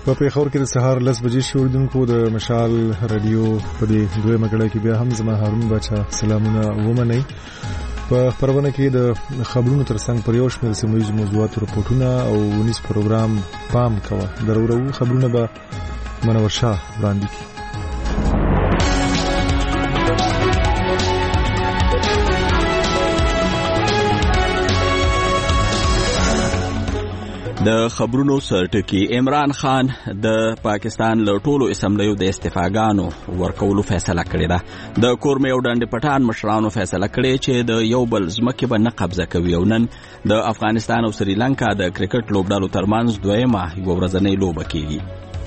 په پیښور کې د سهار 10 بجې شوردونکو د مشال رادیو په دې دویمه کړه کې بیا هم زما هارون بچا سلامونه ومنئ. په خبرونه کې د خبرونو ترڅنګ پر یو شمېر سیمه‌ییز موضوعاتو رپورټونه او ونیس پروګرام پام کوه. درورو خبرونه به منور شاه وړاندې کړي. د خبرونو سرټکی عمران خان د پاکستان له ټولو اسمبلیو د استعفاګانو ورکولو فیصله کړې ده. د کورمې او ډنډ پټان مشرانو فیصله کړې چې د یو بل ځمکې به نه قبضه کوي او نن د افغانستان او سریلانکا د کرکټ لوبډالو ترمنځ دویمه یو ورځنۍ لوبه کیږي.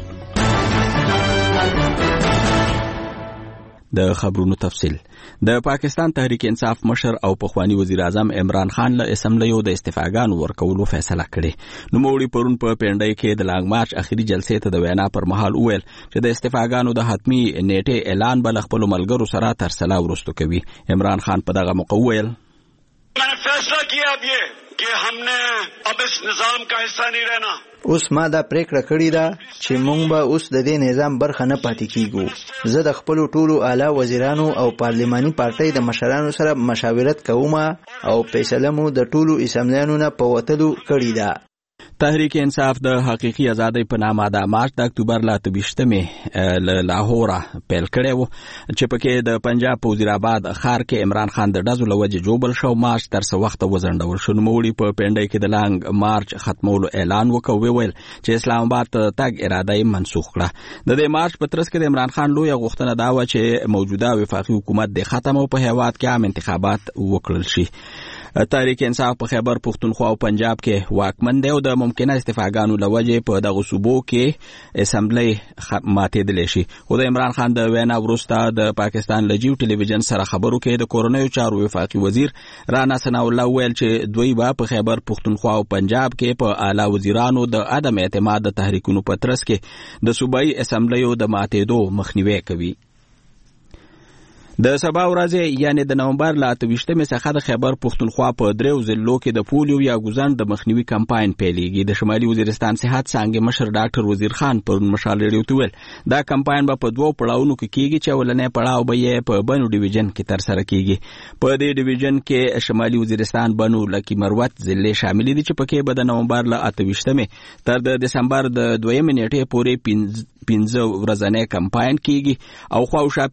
د خبرونو تفصیل. د پاکستان تحریک انصاف مشر او پخوانی وزیر اعظم عمران خان له اسمبلیو د استعفاګانو ورکولو فیصله کړې. نوموړي پرون په پنډۍ کې د لانګ مارچ اخیری جلسې ته د وینا پر مهال وویل چې د استعفاګانو د حتمی نیټه اعلان بل خپل ملګرو سره تر سلا ورستو کوي. عمران خان په دغه موقع وویل मैंने फैसला किया अब ये कि हमने अब इस निजाम का हिस्सा नहीं रहना. اوس ما دا پریکړه کړې ده چې موږ به اوس د دې نظام برخه نه پاتې کیږو. زه د خپل ټولو اعلی وزیرانو او پارلماني پارټۍ د مشرانو سره مشاورت کوم او فیصله مو د ټولو اسمبلیانو نه په وتلو کړې ده. تحریک انصاف د حقیقي ازادۍ په نامه د مارچ د اکتوبر له 28مې له لاهور پیل کړی و چې پکې د پنجاب په وزیرآباد ښار کې عمران خان د ډزو له وجې جوبل شو. مارچ تر څه وخته وځنډول شو. نوموړي په پنډۍ کې د لانګ مارچ ختمولو اعلان وکړ. ویل چې اسلام آباد ته تګ اراده یې منسوخ کړه. د دې مارچ په ترڅ کې د عمران خان لویه غوښتنه دا و چې موجوده وفاقي حکومت د ختم او په هیواد کې عام انتخابات وکړل شي. تحریک انصاف په خیبر پښتونخوا او پنجاب کې واکمن دی او د ممکنه استعفاګانو لوجې په دغه صوبو کې اسمبلی ماتېدلی شي. خو د عمران خان د وینا وروسته د پاکستان لجیو ټلویزیون سره خبرو کې د کورنیو چارو وفاقي وزیر رانا ثناء الله ویل چې دوی به په خیبر پښتونخوا او پنجاب کې په اعلی وزیرانو د عدم اعتماد د تحریکونو په ترڅ کې د صوبایي اسمبلیو د ماتېدو مخنیوي کوي. د سبا ورځې یعنی د نومبر له 28مې څخه د خیبر پښتونخوا په دریو ضلعو کې د پولیو یا ګوزن د مخنیوي کمپاین پیلېږي. د شمالي وزیرستان صحت څانګې مشر ډاکټر وزیر خان پرون مشال ریډیو ته ویل دا کمپاین به په دوو پړاوونو کې کیږي چې اولنی پړاو به یې په بنو ډیویژن کې ترسره کیږي. په دې ډیویژن کې شمالي وزیرستان بنو لکی مروت ضلع شامل دي چې پکې به د نومبر له 28مې تر د دسمبر د 2مې نیټې پورې 15 ورځنی کمپاین کیږي او خواوشا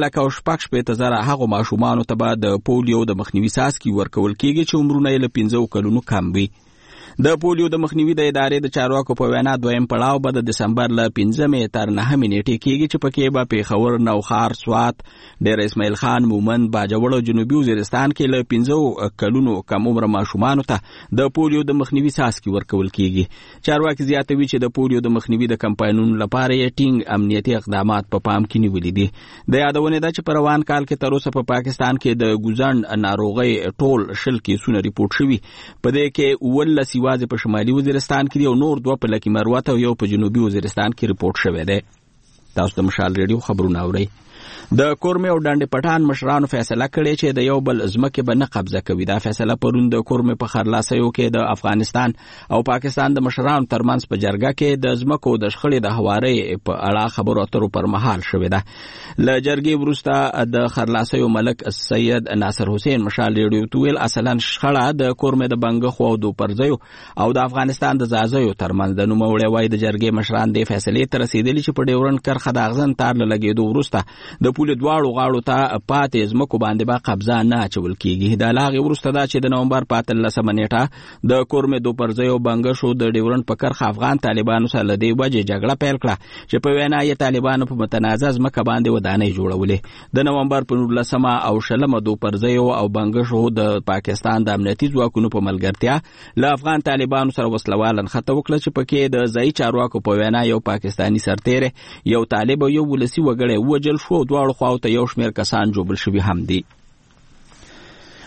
15,000 هغه ماشومان ته به د پولیو د مخنیوي څاڅکي ورکول کیږي چې عمرونه یې له 15 کلونو کم وي. د پولیو د مخنیوي د ادارې د چارواکو په وینا دویم پړاو به د دسمبر له 15مې تر 9مې نیټې کیږي چې پکې به پیښور، نوخار، سوات، ډیر اسماعیل خان، مومند، باجوړ او جنوبي وزیرستان کې له 15 کلونو کم عمر ماشومان ته د پولیو د مخنیوي څاڅکي ورکول کیږي. چارواکي زیاتوي چې د پولیو د مخنیوي د کمپاینونو لپاره یې ټینګ امنیتي اقدامات په پام کې نیولي دي. د یادونه ده چې په روان کال کې تر اوسه په پاکستان کې د ګوزن ناروغي ټول 20 کیسونه ریپورت شوي. په دې کې 19 واځي په شمالي وزیرستان کې او نور 2 په لکی مروت او یو په جنوبي وزیرستان کې ریپورت شوی دی. تاسو د مشال ریډیو خبرونه اورئ. د کورمې او ډنډ پټان مشرانو فیصله کړې چې د یو بل ځمکې به نه قبضه کوي. دا فیصله پرون د کورمې په خرلاسیو کې د افغانستان او پاکستان د مشرانو ترمنځ په جرګه کې د ځمکو د شخړې د هواري په اړه خبرو اترو پر مهال شوې ده. له جرګې وروسته د خرلاسیو ملک سید ناصر حسین مشال ریډیو ته ویل اصلا شخړه د کورمې د بنګخو او د پرځیو او د افغانستان د زازیو ترمنځ د نوموړي وای د جرګې مشران د فیصلې تر رسیدلی چې په ډیورن کرخه د اغزن تار لګېدو وروسته د پولی دواړو غاړو ته پاتې ځمکو باندې به قبضه نه اچول کیږي. د لاغې وروسته دا چې د نومبر 15مې نیټه د کورمې دو پرځیو بنګشو د ډیورن په کرخه افغان طالبانو سره لدی وجه جګړه پیل کړه چې په وینا یې طالبانو په متنازع ځمکه باندې ودانۍ جوړولې. د نومبر 15مه او 16مه دو پرځیو او بنګشو د پاکستان د امنیتي ځواکونو په ملګرتیا له افغان طالبانو سره وسلوالن خطه وکړه چې پکې د ځای چارواکو په وینا یو پاکستانی سرتیره، یو طالب او یو ولسی وګړی وجل شو. دواړو خواو ته یو شمېر کسان جوړل شوي هم دي.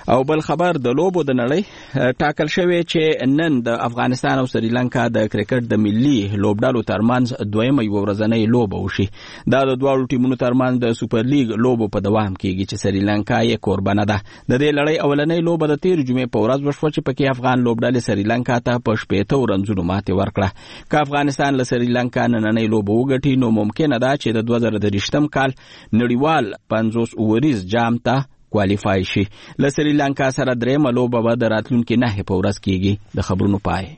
او بل خبر د لوبو د نړۍ ټاکل شوی چې نن د افغانستان او سریلانکا د کرکټ د ملي لوبډالو ترمنځ دویمه یو ورځنۍ لوبه وشي. دا د دواړو ټیمونو ترمنځ د سوپر لیګ لوبو په دوام کېږي چې سریلانکا یې قربانه ده. د دې لړۍ اولنۍ لوبه د 13 جمعې په ورځ وشوه چې پکې افغان لوبډلې سریلانکا ته په 80 رنزونو ماتې ورکړه. که افغانستان له سریلانکا نننۍ لوبه وګټي نو ممکنه ده چې د 2023 کال نړیوال 50 اوریز جام ته کوالیفای شي. له سریلانکا سره درېمه لوبه به د راتلونکي 9 په ورځ کېږي. د خبرونو پای.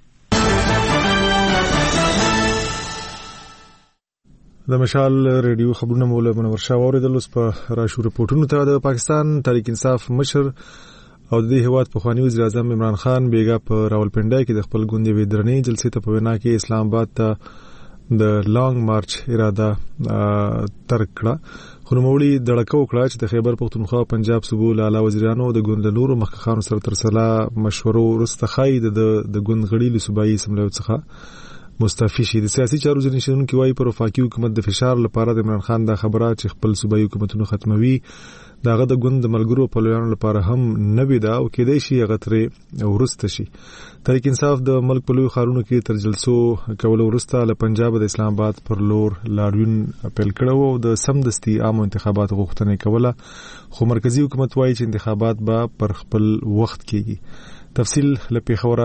د مشال ریډیو خبرونه مولا منور شاه اوریدل. اوس په راشو رپورټونو ته د پاکستان تحریک انصاف مشر او د هیواد پخوانی وزیر اعظم عمران خان بیګا په راولپنډای کې د خپل ګوند یوې درنې جلسې ته په وینا کې اسلام آباد ته د لانګ مارچ اراده ترک کړه. خو نوموړي دړکه وکړه چې د خیبر پختونخوا پنجاب صوبو له اعلی وزیرانو د ګوند له نورو مخکښانو سره تر سلا مشورو وروسته ښایي د ګوند غړي له صوبایي اسمبلیو څخه مستعفي شي. د سیاسي چارو ځینې شنونکي وایي پر وفاقي حکومت د فشار لپاره د عمران خان دا خبره چې خپل صوبایي حکومتونه ختموي داغه د ګوند د ملګرو په لویانو لپاره هم نه وي دا او کېدای شي هغه ترې ورسته شي. تحریک انصاف د ملک په لوی ښارونو کې تر جلسو کولو وروسته له پنجاب د اسلام آباد پر لور لاریون پیل کړو او د سمدستي عامو انتخابات غوښتنه کوله. خو مرکزی حکومت وایي چې انتخابات به پر خپل وخت کېږي. تفصیل له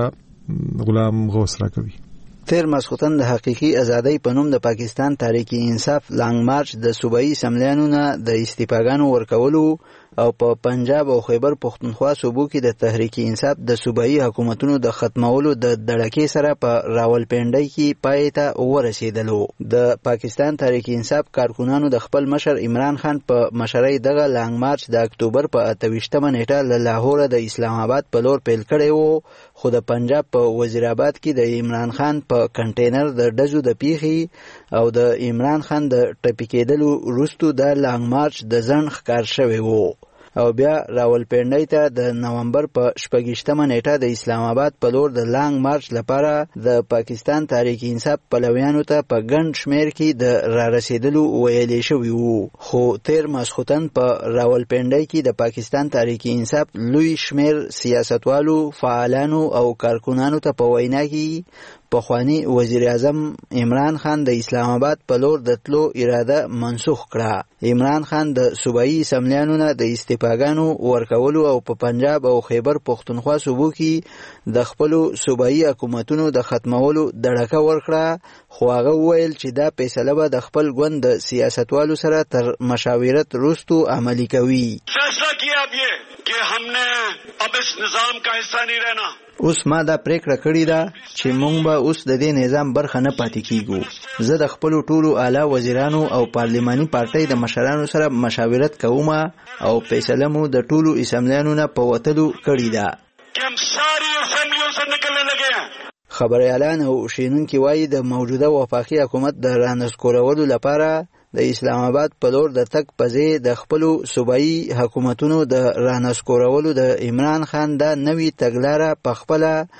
پیښوره غلام غوث راکوي. تیر ماسختن د حقيقي ازادۍ په نوم د پاکستان تحریک انصاف لانګ مارچ د صوبایي اسمبلیانو نه د استفاګانو ورکولو او په پنجاب او خیبر پختونخوا صوبو کې د تحریک انصاف د صوبایي حکومتونو د ختمولو د دړکې سره په راولپنډۍ کې پای ته ورسېدلو. د پاکستان تحریک انصاف کارکونانو د خپل مشر عمران خان په مشرۍ دغه لانګ مارچ د اکتوبر په 28مه نیټه له لاهور د اسلام آباد په لور پیل کړی وو. خو د پنجاب په وزیر آباد کې د عمران خان په کنټینر د ډزو د پیښې او د عمران خان د ټپي کېدلو وروسته د لانګ مارچ د ځنډ ښکار شوی وو او بیا راولپنډۍ ته د نومبر په 28مه نیټه د اسلام آباد په لور د لانګ مارچ لپاره د پاکستان تحریک انصاف پلویانو ته په ګڼ شمیر کې د را رسیدلو ویلې شوی وو. خو تیر ماسختن په راولپنډۍ کې د پاکستان تحریک انصاف لوی شمیر سیاستوالو، فعالانو او کارکونانو ته په وینا کې پخوانی وزیر اعظم عمران خان د اسلام آباد په لور د تلو اراده منسوخ کړه. عمران خان د صوبایي اسمبلیانو نه د استفاګانو ورکولو او په پنجاب او خیبر پختونخوا صوبو کې د خپل صوبایي حکومتونو د ختمولو دړکه ورکړه. خو هغه وویل چې دا فیصله به د خپل ګوند د سیاستوالو سره تر مشاورت وروسته عملي کوي. فیصله کیا اب یہ کہ ہم نے اب اس نظام کا حصہ نہیں رہنا. اوس ما دا پریکړه کړې ده چې مونږ به اوس د دې نظام برخه نه پاتې کیږو. زه د خپل ټولو اعلی وزیرانو او پارلماني پارټۍ د مشرانو سره مشاورت کوم او فیصله مو د ټولو اسمبلیانو نه په وتلو کړې ده. ہم ساری اسمبلیوں سے نکلنے لگے ہیں. خبریالان او شینونکي وایي د موجوده وفاقي حکومت د رانسکورولو لپاره د اسلام آباد په لور د تک پځې د خپل صوبایي حکومتونو د رانسکورولو د عمران خان د نوې تګلاره په خپل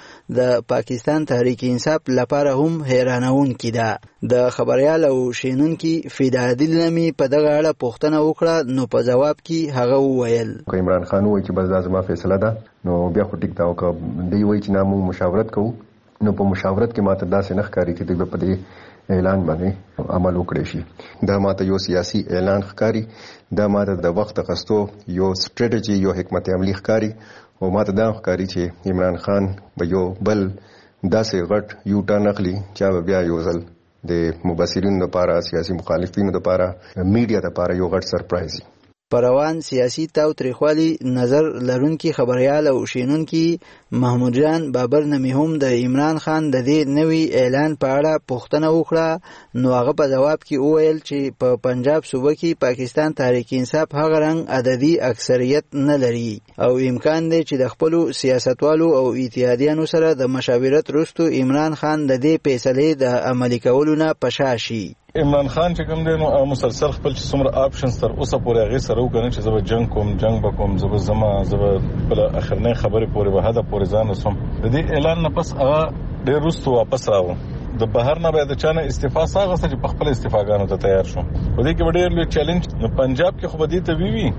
د پاکستان تحریک انصاف لپاره هم حیرانونکې ده. د خبریال او شینونکي فدادل نمی په دغه اړه پوښتنه وکړه نو په جواب کې هغه وویل عمران خان وایي چې بس دا زما فیصله ده نو بیا خو ټیک دا او دی وایي چې نامو مشاورت کوو نو په مشاورت کې ماته داسې نه ښکاري چې دوی په دې اعلان باندې عمل وکړي شي. دا ماته یو سیاسي اعلان ښکاري، دا ماته د وخت غوښتو یو سټریټجی یو حکمت عملی ښکاري او ماته دا ښکاري چې عمران خان به یو بل داسې غټ یو ټرن اخلي چې بیا یو ځل د مبصرینو لپاره، سیاسي مخالفینو لپاره، میډیا لپاره یو غټ سرپرایز. پروان سیاسي تاوتریخوالي نظر لرونکي خبريال او شینونکي محمود جان بابر نمی هم د عمران خان د دې نوي اعلان په اړه پوښتنه وکړه نو هغه په جواب کې وویل چې په پنجاب صوبه کې پاکستان تحریک انصاف هغه رنګ عددي اکثریت نه لري او امکان دی چې د خپل سیاستوالو او اتحادیانو سره د مشاورت وروسته عمران خان د دې فیصلې د عملي کولو نه پشاشي. عمران خان چې کوم دی نو مسلسل خپل چې څومره آپشنز تر اوسه پورې هغې سره وکړي چې زه به جنګ به کوم، زه به زما خپله اخرنۍ خبرې پورې به حده پورې ځان رسوم. د دې اعلان نه پس هغه ډېر وروسته واپس راغلم. د بهر نه به د چا نه استعفا ساغسته چې په خپله استعفاګانو ته تیار شو. په دې کې به ډېر لوی چیلنج نو پنجاب کې خو به دې ته وي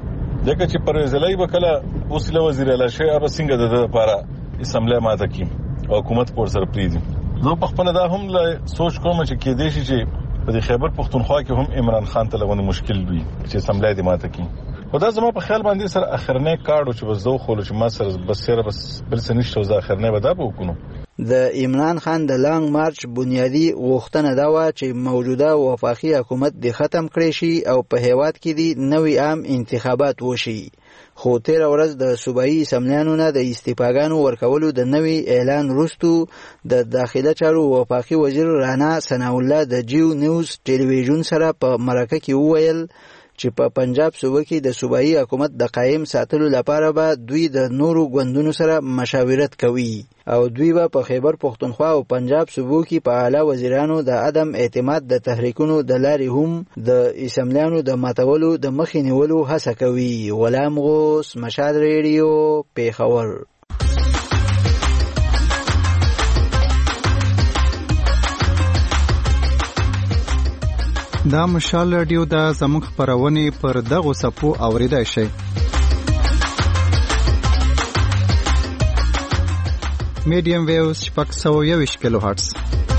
ځکه چې پرویز الهی به کله اوس له وزیر اعلی شي اب څنګه د لپاره اسمبلی ماته کی او حکومت پر سره پریدي. زه په خپل دا هم سوچ کوم چې کې دې شي چې په خیبر پختونخوا کې هم عمران خان ته لغونه مشکل وي چې اسمبلی دې ماته کی. خدا زما په خیال باندې سره اخرنه کارو چې وزو خو چې ما سره بس بل څه نشته زه اخرنه ودا به وکړو. د عمران خان د لانګ مارچ بنیادی غوښتنه دا و چې موجوده وفاقي حکومت د ختم کړي شي او په هیواد کې د نوي عام انتخابات وشي. خو تیر ورځ د صوبایي اسمبلیانو نه د استعفاګانو ورکولو د نوي اعلان وروسته د داخله چارو وفاقي وزیر رانا ثناء الله د جیو نیوز ټلویزیون سره په مرکه کې وویل چې په پنجاب صوبه کې د صوبایي حکومت د قائم ساتلو لپاره به دوی د نورو ګوندونو سره مشاورت کوي او دوی به په خیبر پختونخوا او پنجاب صوبو کې په اعلی وزیرانو د عدم اعتماد د تحریکونو د لارې هم د اسمبلیانو د ماتولو د مخې نیولو هڅه کوي. غلام غوث، مشال ریډیو، پیښور. دا مشال رادیو دا زموږ خبرونه پر دغه صفو اوریدای شي. میډیم ویوز 621 کیلو هرتز،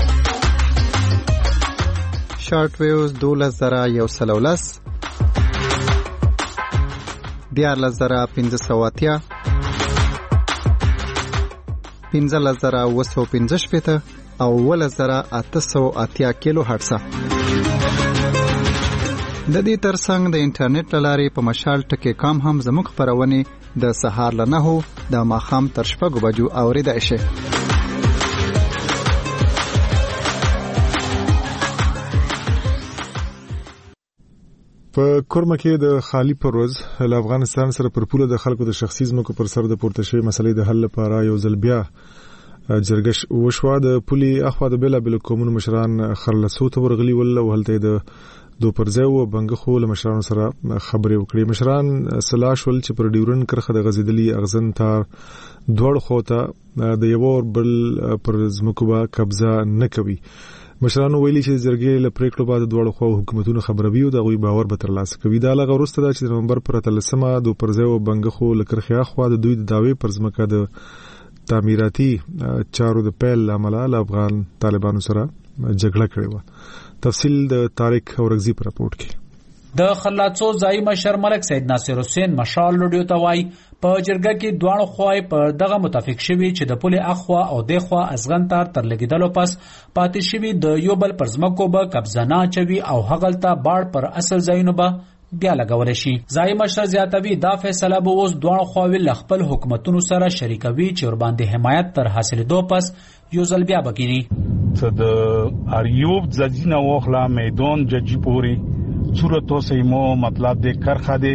شارټ ویوز 12110، 14580، 15915 او 11880 کیلو هرتز. د دې ترڅنګ د انټرنیټ لارې په مشال ټکی کام هم زموږ خبرونه د سهار له 9 د ماښام تر 6 بجو اوریدای شي. په کورما کې د خالی پروز له افغانستان سره پر پوله د خلکو د شخصي ځمکو پر سر د پورته شوی مسلې د حل لپاره یو ځل بیا جرګش وشوه. د پولي اخوا د بیلا بیل قومونو مشران خرلسو ته ورغلي ول او هلته د دو پرځو بنګخو له مشرانو سره خبرې وکړي. مشران سلاش ول چې پر ډیورن کرخه د غزیدلی اغزن تار دوړ خوته د یو بل پر زمکوبه قبضه نه کوي. مشرانو ویلي چې زرګې له پریکړو بعد دوړ خو حکومتونو خبروي او د غوي باور به ترلاسه کوي. دا لغه ورسته د نومبر پر 13 دو پرځو بنګخو لکرخه اخوا د دوی د داوی پر زمکه د تعمیراتي چارو د پیل عمله له افغان طالبانو سره جګړه کړې و. تفصیل د طارق اورغزی پر راپورټ کې. د خلاصو ځای مشر ملک سید ناصر حسین مشال لډیو ته وای په جرګه کې دوه خوای په دغه متفق شوی چې د پولي اخوا او د خوا ازغن تر لګیدلو پس پاتې شوی د یو بل پرزمکو به قبضه نه چوي او هغلته باړ پر اصل ځایونو به بیا لګول شي. ځای مشر زیاتوي دا فیصله به اوس دوه خواوی خپل حکومتونو سره شریکوي چې ور باندې حمایت تر حاصلېدو پس یو ځل بیا بکینی. څه د اریوب ځجینه وخلا میدان ججی پوری صورتو سیمو مطلب د کرخه دی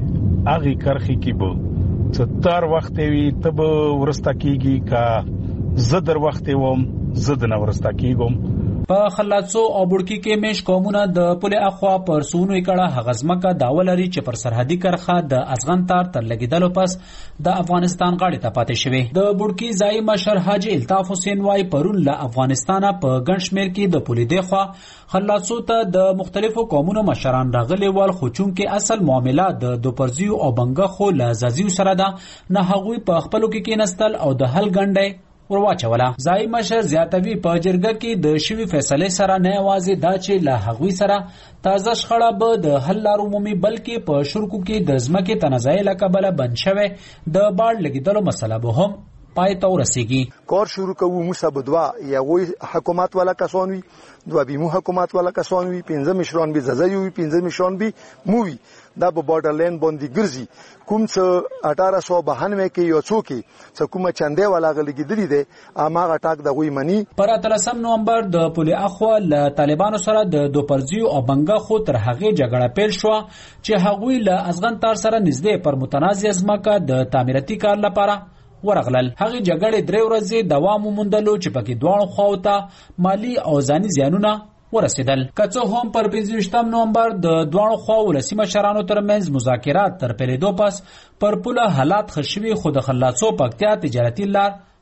اغي کرخي کې بو څه تر وخت وی تب ورستا کیږي کا زدر وخت ووم زد نه ورستا کیږم. په خلاصو او بړکی کې مش قومونه د پوله اخوا پر سونو کړه هغزمکه داول لري چې پر سرحدي کرخه د ازغن تار تر لګیدلو پس د افغانستان غاړې ته پاتې شوی. د بړکی ځای مشر حاجی الطاف حسین وای پرون له افغانستانه په ګنشمیر کې د پوله دی خوا خلاصو ته د مختلفو قومونو مشران راغلي ول خو چون کې اصل معاملات د دوپرزیو او بنګخو لزازیو سره ده نه هغوی په خپلو کې کېنستل او د حل ګنډي ورواچوله. ځای مشر زیاتوي په جرګه کې د شوی فیصله سره نه یوازې دا چې له هغوی سره تازه شخړه به د حل لارو مومي بلکې په شرکو کې د ځمکې تنازع له کبله بند شوی د باړ لګیدلو مسله به هم پای ته ورسیږي. کار شروع کوو مصبدوا یا وی حکومت والا کسان وی دو بیمو حکومت والا کسان وی 15 مشران بي ززایو وی 15 مشران بي مووی دا په بارډر لین باندې ګرځي. کوم څه 1892 کې یو څوک څه کومه چنده والا غلګیدلی دي اماغه ټاک د غوي منی. پر 13 نومبر د پولی اخوا له طالبانو سره د دوپرزیو او بنګخو تر هغه جګړه پیل شو چې هغوی له ازغن تار سره نږدې پر متنازع ځمکه د تعمیراتي کار لپاره ورغلل. هغه جګړې 3 ورځې دوام وموندلو چې پکې دوه خواوته مالی او ځاني زیانونه ورسېدل. کڅو هم پر 25 نومبر د دوه خواو ولسی مشرانو ترمنځ مذاکرات تر پیلېدو پس پر پوله حالات خشوي خود خلاصو پکتیا تجارتي لار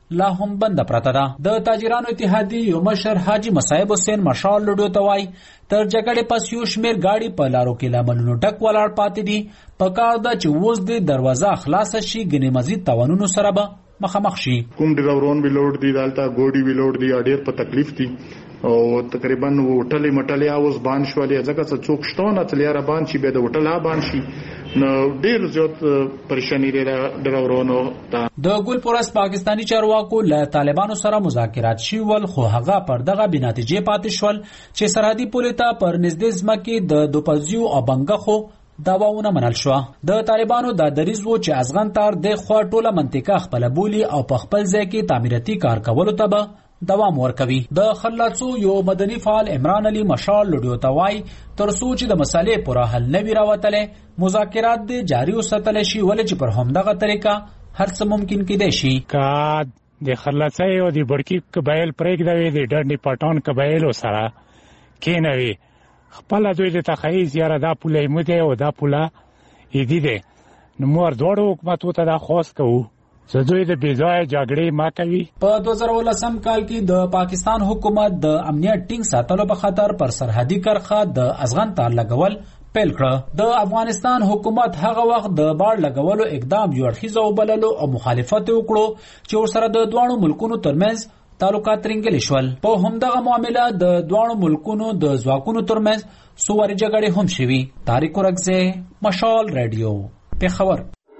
لا هم بند پرته ده. د تاجرانو اتحادیې یو مشر حاجی مصعب حسین مشال لډو ته وایي تر جګړې پس یو شمېر ګاډي په لارو کې له املونو ډک ولاړ پاتې دي. په کار ده چې اوس د دروازه خلاصه شي، ګنې مزید تاوانونو سره به مخامخ شي. کوم ډراورون ویلوډ دي دالته ګوډي ویلوډ دي ډېر په تکلیف دي او تقریبا وټلې مټلې اوس بان شولې ځکه چې څوک شتونه تلیاره بان شي به د وټلا بان شي نو ډېر زیات پریشانی لري ډراورونو ته. د ګلپورس پاکستانی چارواکو له طالبانو سره مذاکرات شول خو هغه پر دغه بنتیجې پاتې شول چې سرحدي پولې ته پر نږدې ځمکې د دوپزیو او بنګخو داواونه منل شو. د طالبانو دا دریځ و چې ازغن تار د خو ټوله منطقه خپل بولی او په خپل ځای کې تعمیراتي کار کولو ته به دوام ورکوي. د خلاصو یو مدني فعال عمران علي مشال لډیو ته وایي تر څو چې د مسلې پوره حل نه وي راوتلی مذاکرات دې جاري وساتلی شي، ولې چې پر همدغه طریقه هر څه ممکن کېدی شي. که د خلاصۍ او د برکي قبایل پرېږدوي د ډنډې پټان قبایلو سره کېنوي خپله دوی د تخیز یاره دا پوله ایمو دی او دا پوله ایدي دی نو موږ دواړو حکومتو ته دا خواست کوو چې دوی د بېځایه جګړې ما کوي. په 2019 کال کې د پاکستان حکومت د امنیت ټینګ ساتلو په خاطر پر سرحدي کرښه د ازغن تار لګول پیل کړ. د افغانستان حکومت هغه وخت د باړ لګولو اقدام یو اړخیزه وبللو او مخالفت وکړو چې ورسره د دواړو ملکونو ترمنځ تعلقات رنګل شول. په همدغه معاملې د دواړو ملکونو د ځواکونو ترمنځ څو وارې جګړې هم شوي. طارق ورکزی، مشال رادیو، پېښور.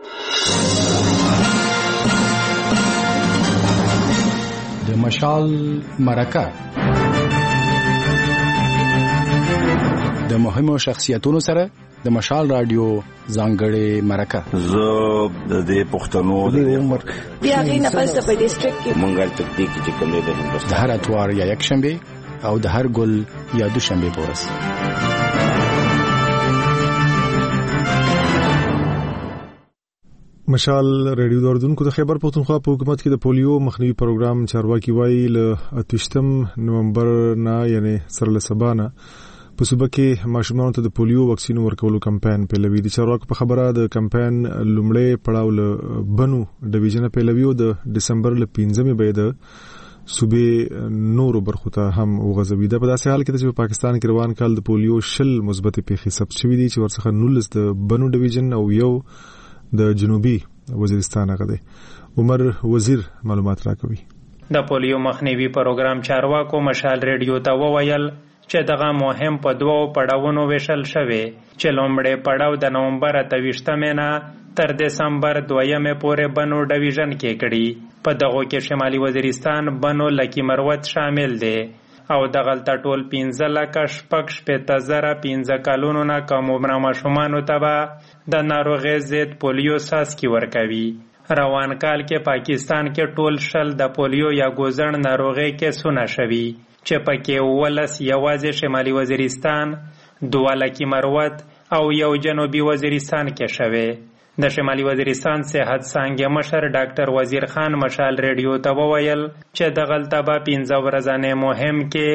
د مشال مرکه د مهمو شخصیتونو سره د مشال رادیو ځانګړې مرکه. زه د دې پښتنو د عمر بیا غینه پس په ډیسټریکټ کې منګل تکتیک چې کوم دی د هر اتوار یا یک شنبه او د هر ګل یا دوشنبه پورس. مشال ریډیو د اردن کو د خیبر پختونخوا په حکومت کې د پولیو مخنیوي پروګرام چارواکي وایي ل 28 نومبر نه یعنی سره له سبانه په صوبه کې ماشومانو ته د پولیو واکسین ورکولو کمپاین پیلوي. د چارواکو په خبره د کمپاین لومړی پړاو له بنو ډیویژن پیلوي او د دسمبر له 15مې به د صوبې نورو برخو ته هم وغځوي. دا په داسې حال کې چې په پاکستان کې روان کال د پولیو 10 مثبت پیښې ثبت شوې دي چې ورڅخه 19 د بنو ډیویژن او یو د جنوبي وزیرستان هغه دی. عمر وزیر معلومات راکوي. د پولیو مخنیوي پروګرام چارواکو مشال ریډیو ته وویل چې دغه مهم په دوو پړاوونو ویشل شوی چې لومړی پړاو د نومبر 28 نه تر دسمبر 2 پورې بنو ډیویژن کې کړي. په دغه کې شمالي وزیرستان، بنو، لکی مروت شامل دي او دغلته ټول 15,15,15 کالونو نه کم عمر ماشومانو ته به د ناروغۍ ضد پولیو څاڅکي ورکوي. روان کال کې پاکستان کې ټول 10 د پولیو یا ګوزڼ ناروغۍ کیسونه شوي چې پکې 19 یوازې شمالي وزیرستان، 2 لکی مروت او یو جنوبي وزیرستان کې شوي. د شمالي وزیرستان صحت څانګې مشر ډاکټر وزیر خان مشال ریډیو ته وویل چې دغلته به 15 ورځې مهم کې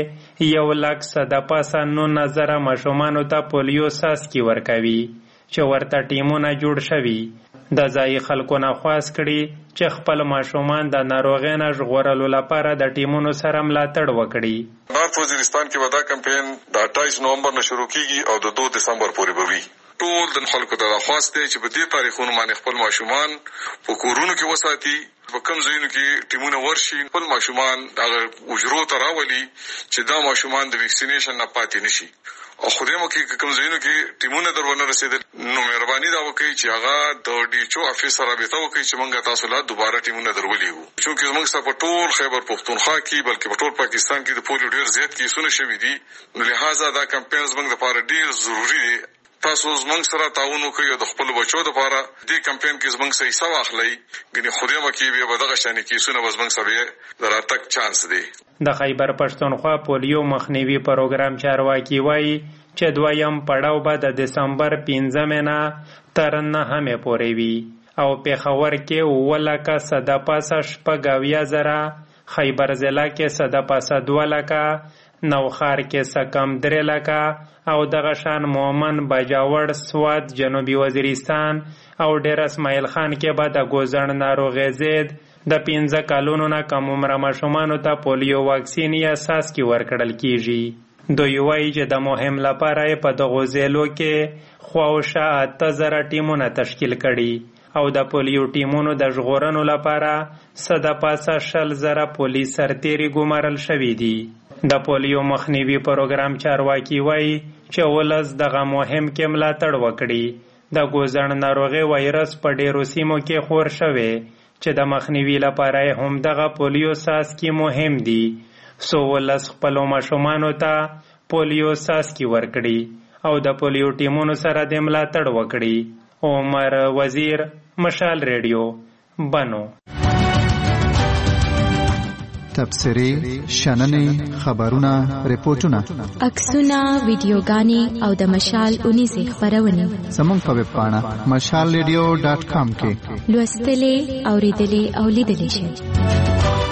1,19,000 ماشومانو ته پولیو څاڅکي ورکوي چې ورته ټیمونه جوړ شوي. د ځایي خلکو نه خواست کړي چې خپل ماشومان د ناروغۍ نه ژغورلو لپاره د ټیمونو سره ملاتړ وکړي. نارت وزیرستان کې به دا کمپاین د 28 نومبر نه شروع کیږي او د 2 دسمبر پورې به وي. ټول د خلکو ته خواست دی چې په دې تاریخونو باندې خپل ماشومان په کورونو کې وساتي، په کوم ځایونو کې ټیمونه ورشي، خپل ماشومان هغه اجرو ته راولي چې دا ماشومان د ویکسینیشن نه پاتې نشي. او خو دې مو کې کوم ځایونو کې ټیمونه درونه رسیدل نو مهرباني دا وکړي چې هغه د ډیچو افیسر رابطه وکړي چې موږ تاسو لا دوباره ټیمونه درولېو. چونکې موږ په ټول خیبر پختونخوا کې بلکې په ټول پاکستان کې د پولیو ډېر زیات کیسونه شوي دي، نو لہذا دا کمپاین زموږ لپاره ډېر ضروری دی. تاسو زموږ سره تعاون وکړئ او د خپل بچو لپاره دې کمپاین کې زموږ سره حصہ واخلئ. ګنې خو دې مو کې به دغه شانې کیسونه زموږ سره دراتک چانس دی. د خیبر پښتونخوا پولیو مخنیوي پروګرام چارواکي وایي چې دویم پړاو به د دسمبر 15 نه تر 9 پورې وي او پېښور کې 1,150,000، خیبر ضلع کې 1,200,000، نوخار کې سکم 300,000 او دغه شان مومن، باجاوړ، سوات، جنوبي وزیرستان او ډیر اسماعیل خان کې به د ګوزڼ ناروغۍ ضد د 15 کالونو نه کم عمره ماشومانو ته پولیو واکسین یا څاڅکي ورکړل کیږي. دوی وایي چې د مهم لپاره په دغو ځایونو کې خواوشا 8000 ټیمونه تشکیل کړي او د پولیو ټیمونو د ژغورنو لپاره د پاسه 20,000 پولیس سرتیري ګمارل شوي دي. د پولیو مخنیوي پروګرام چارواکي وایي چې ولس دغه مهم کې ملاتړ وکړي. د ګوزڼ ناروغي وایرس په ډیرو سیمو کې خور شوی چې د مخنیوي لپاره هم دغه پولیو څاڅکي مهم دي. سو ولس خپلو ماشومانو ته پولیو څاڅکي ورکړي او د پولیو ټیمونو سره د ملاتړ وکړي. عمر وزیر، مشال ریډیو، بنو. تبصرې، شننې، خبرونه، ریپورتونه، عکسونه، ویډیوګانې او د مشال اونیزې خپرونې زموږ په ویب پاڼه mashalradio.com کې لوستلې، اوریدلې او لیدلې شئ.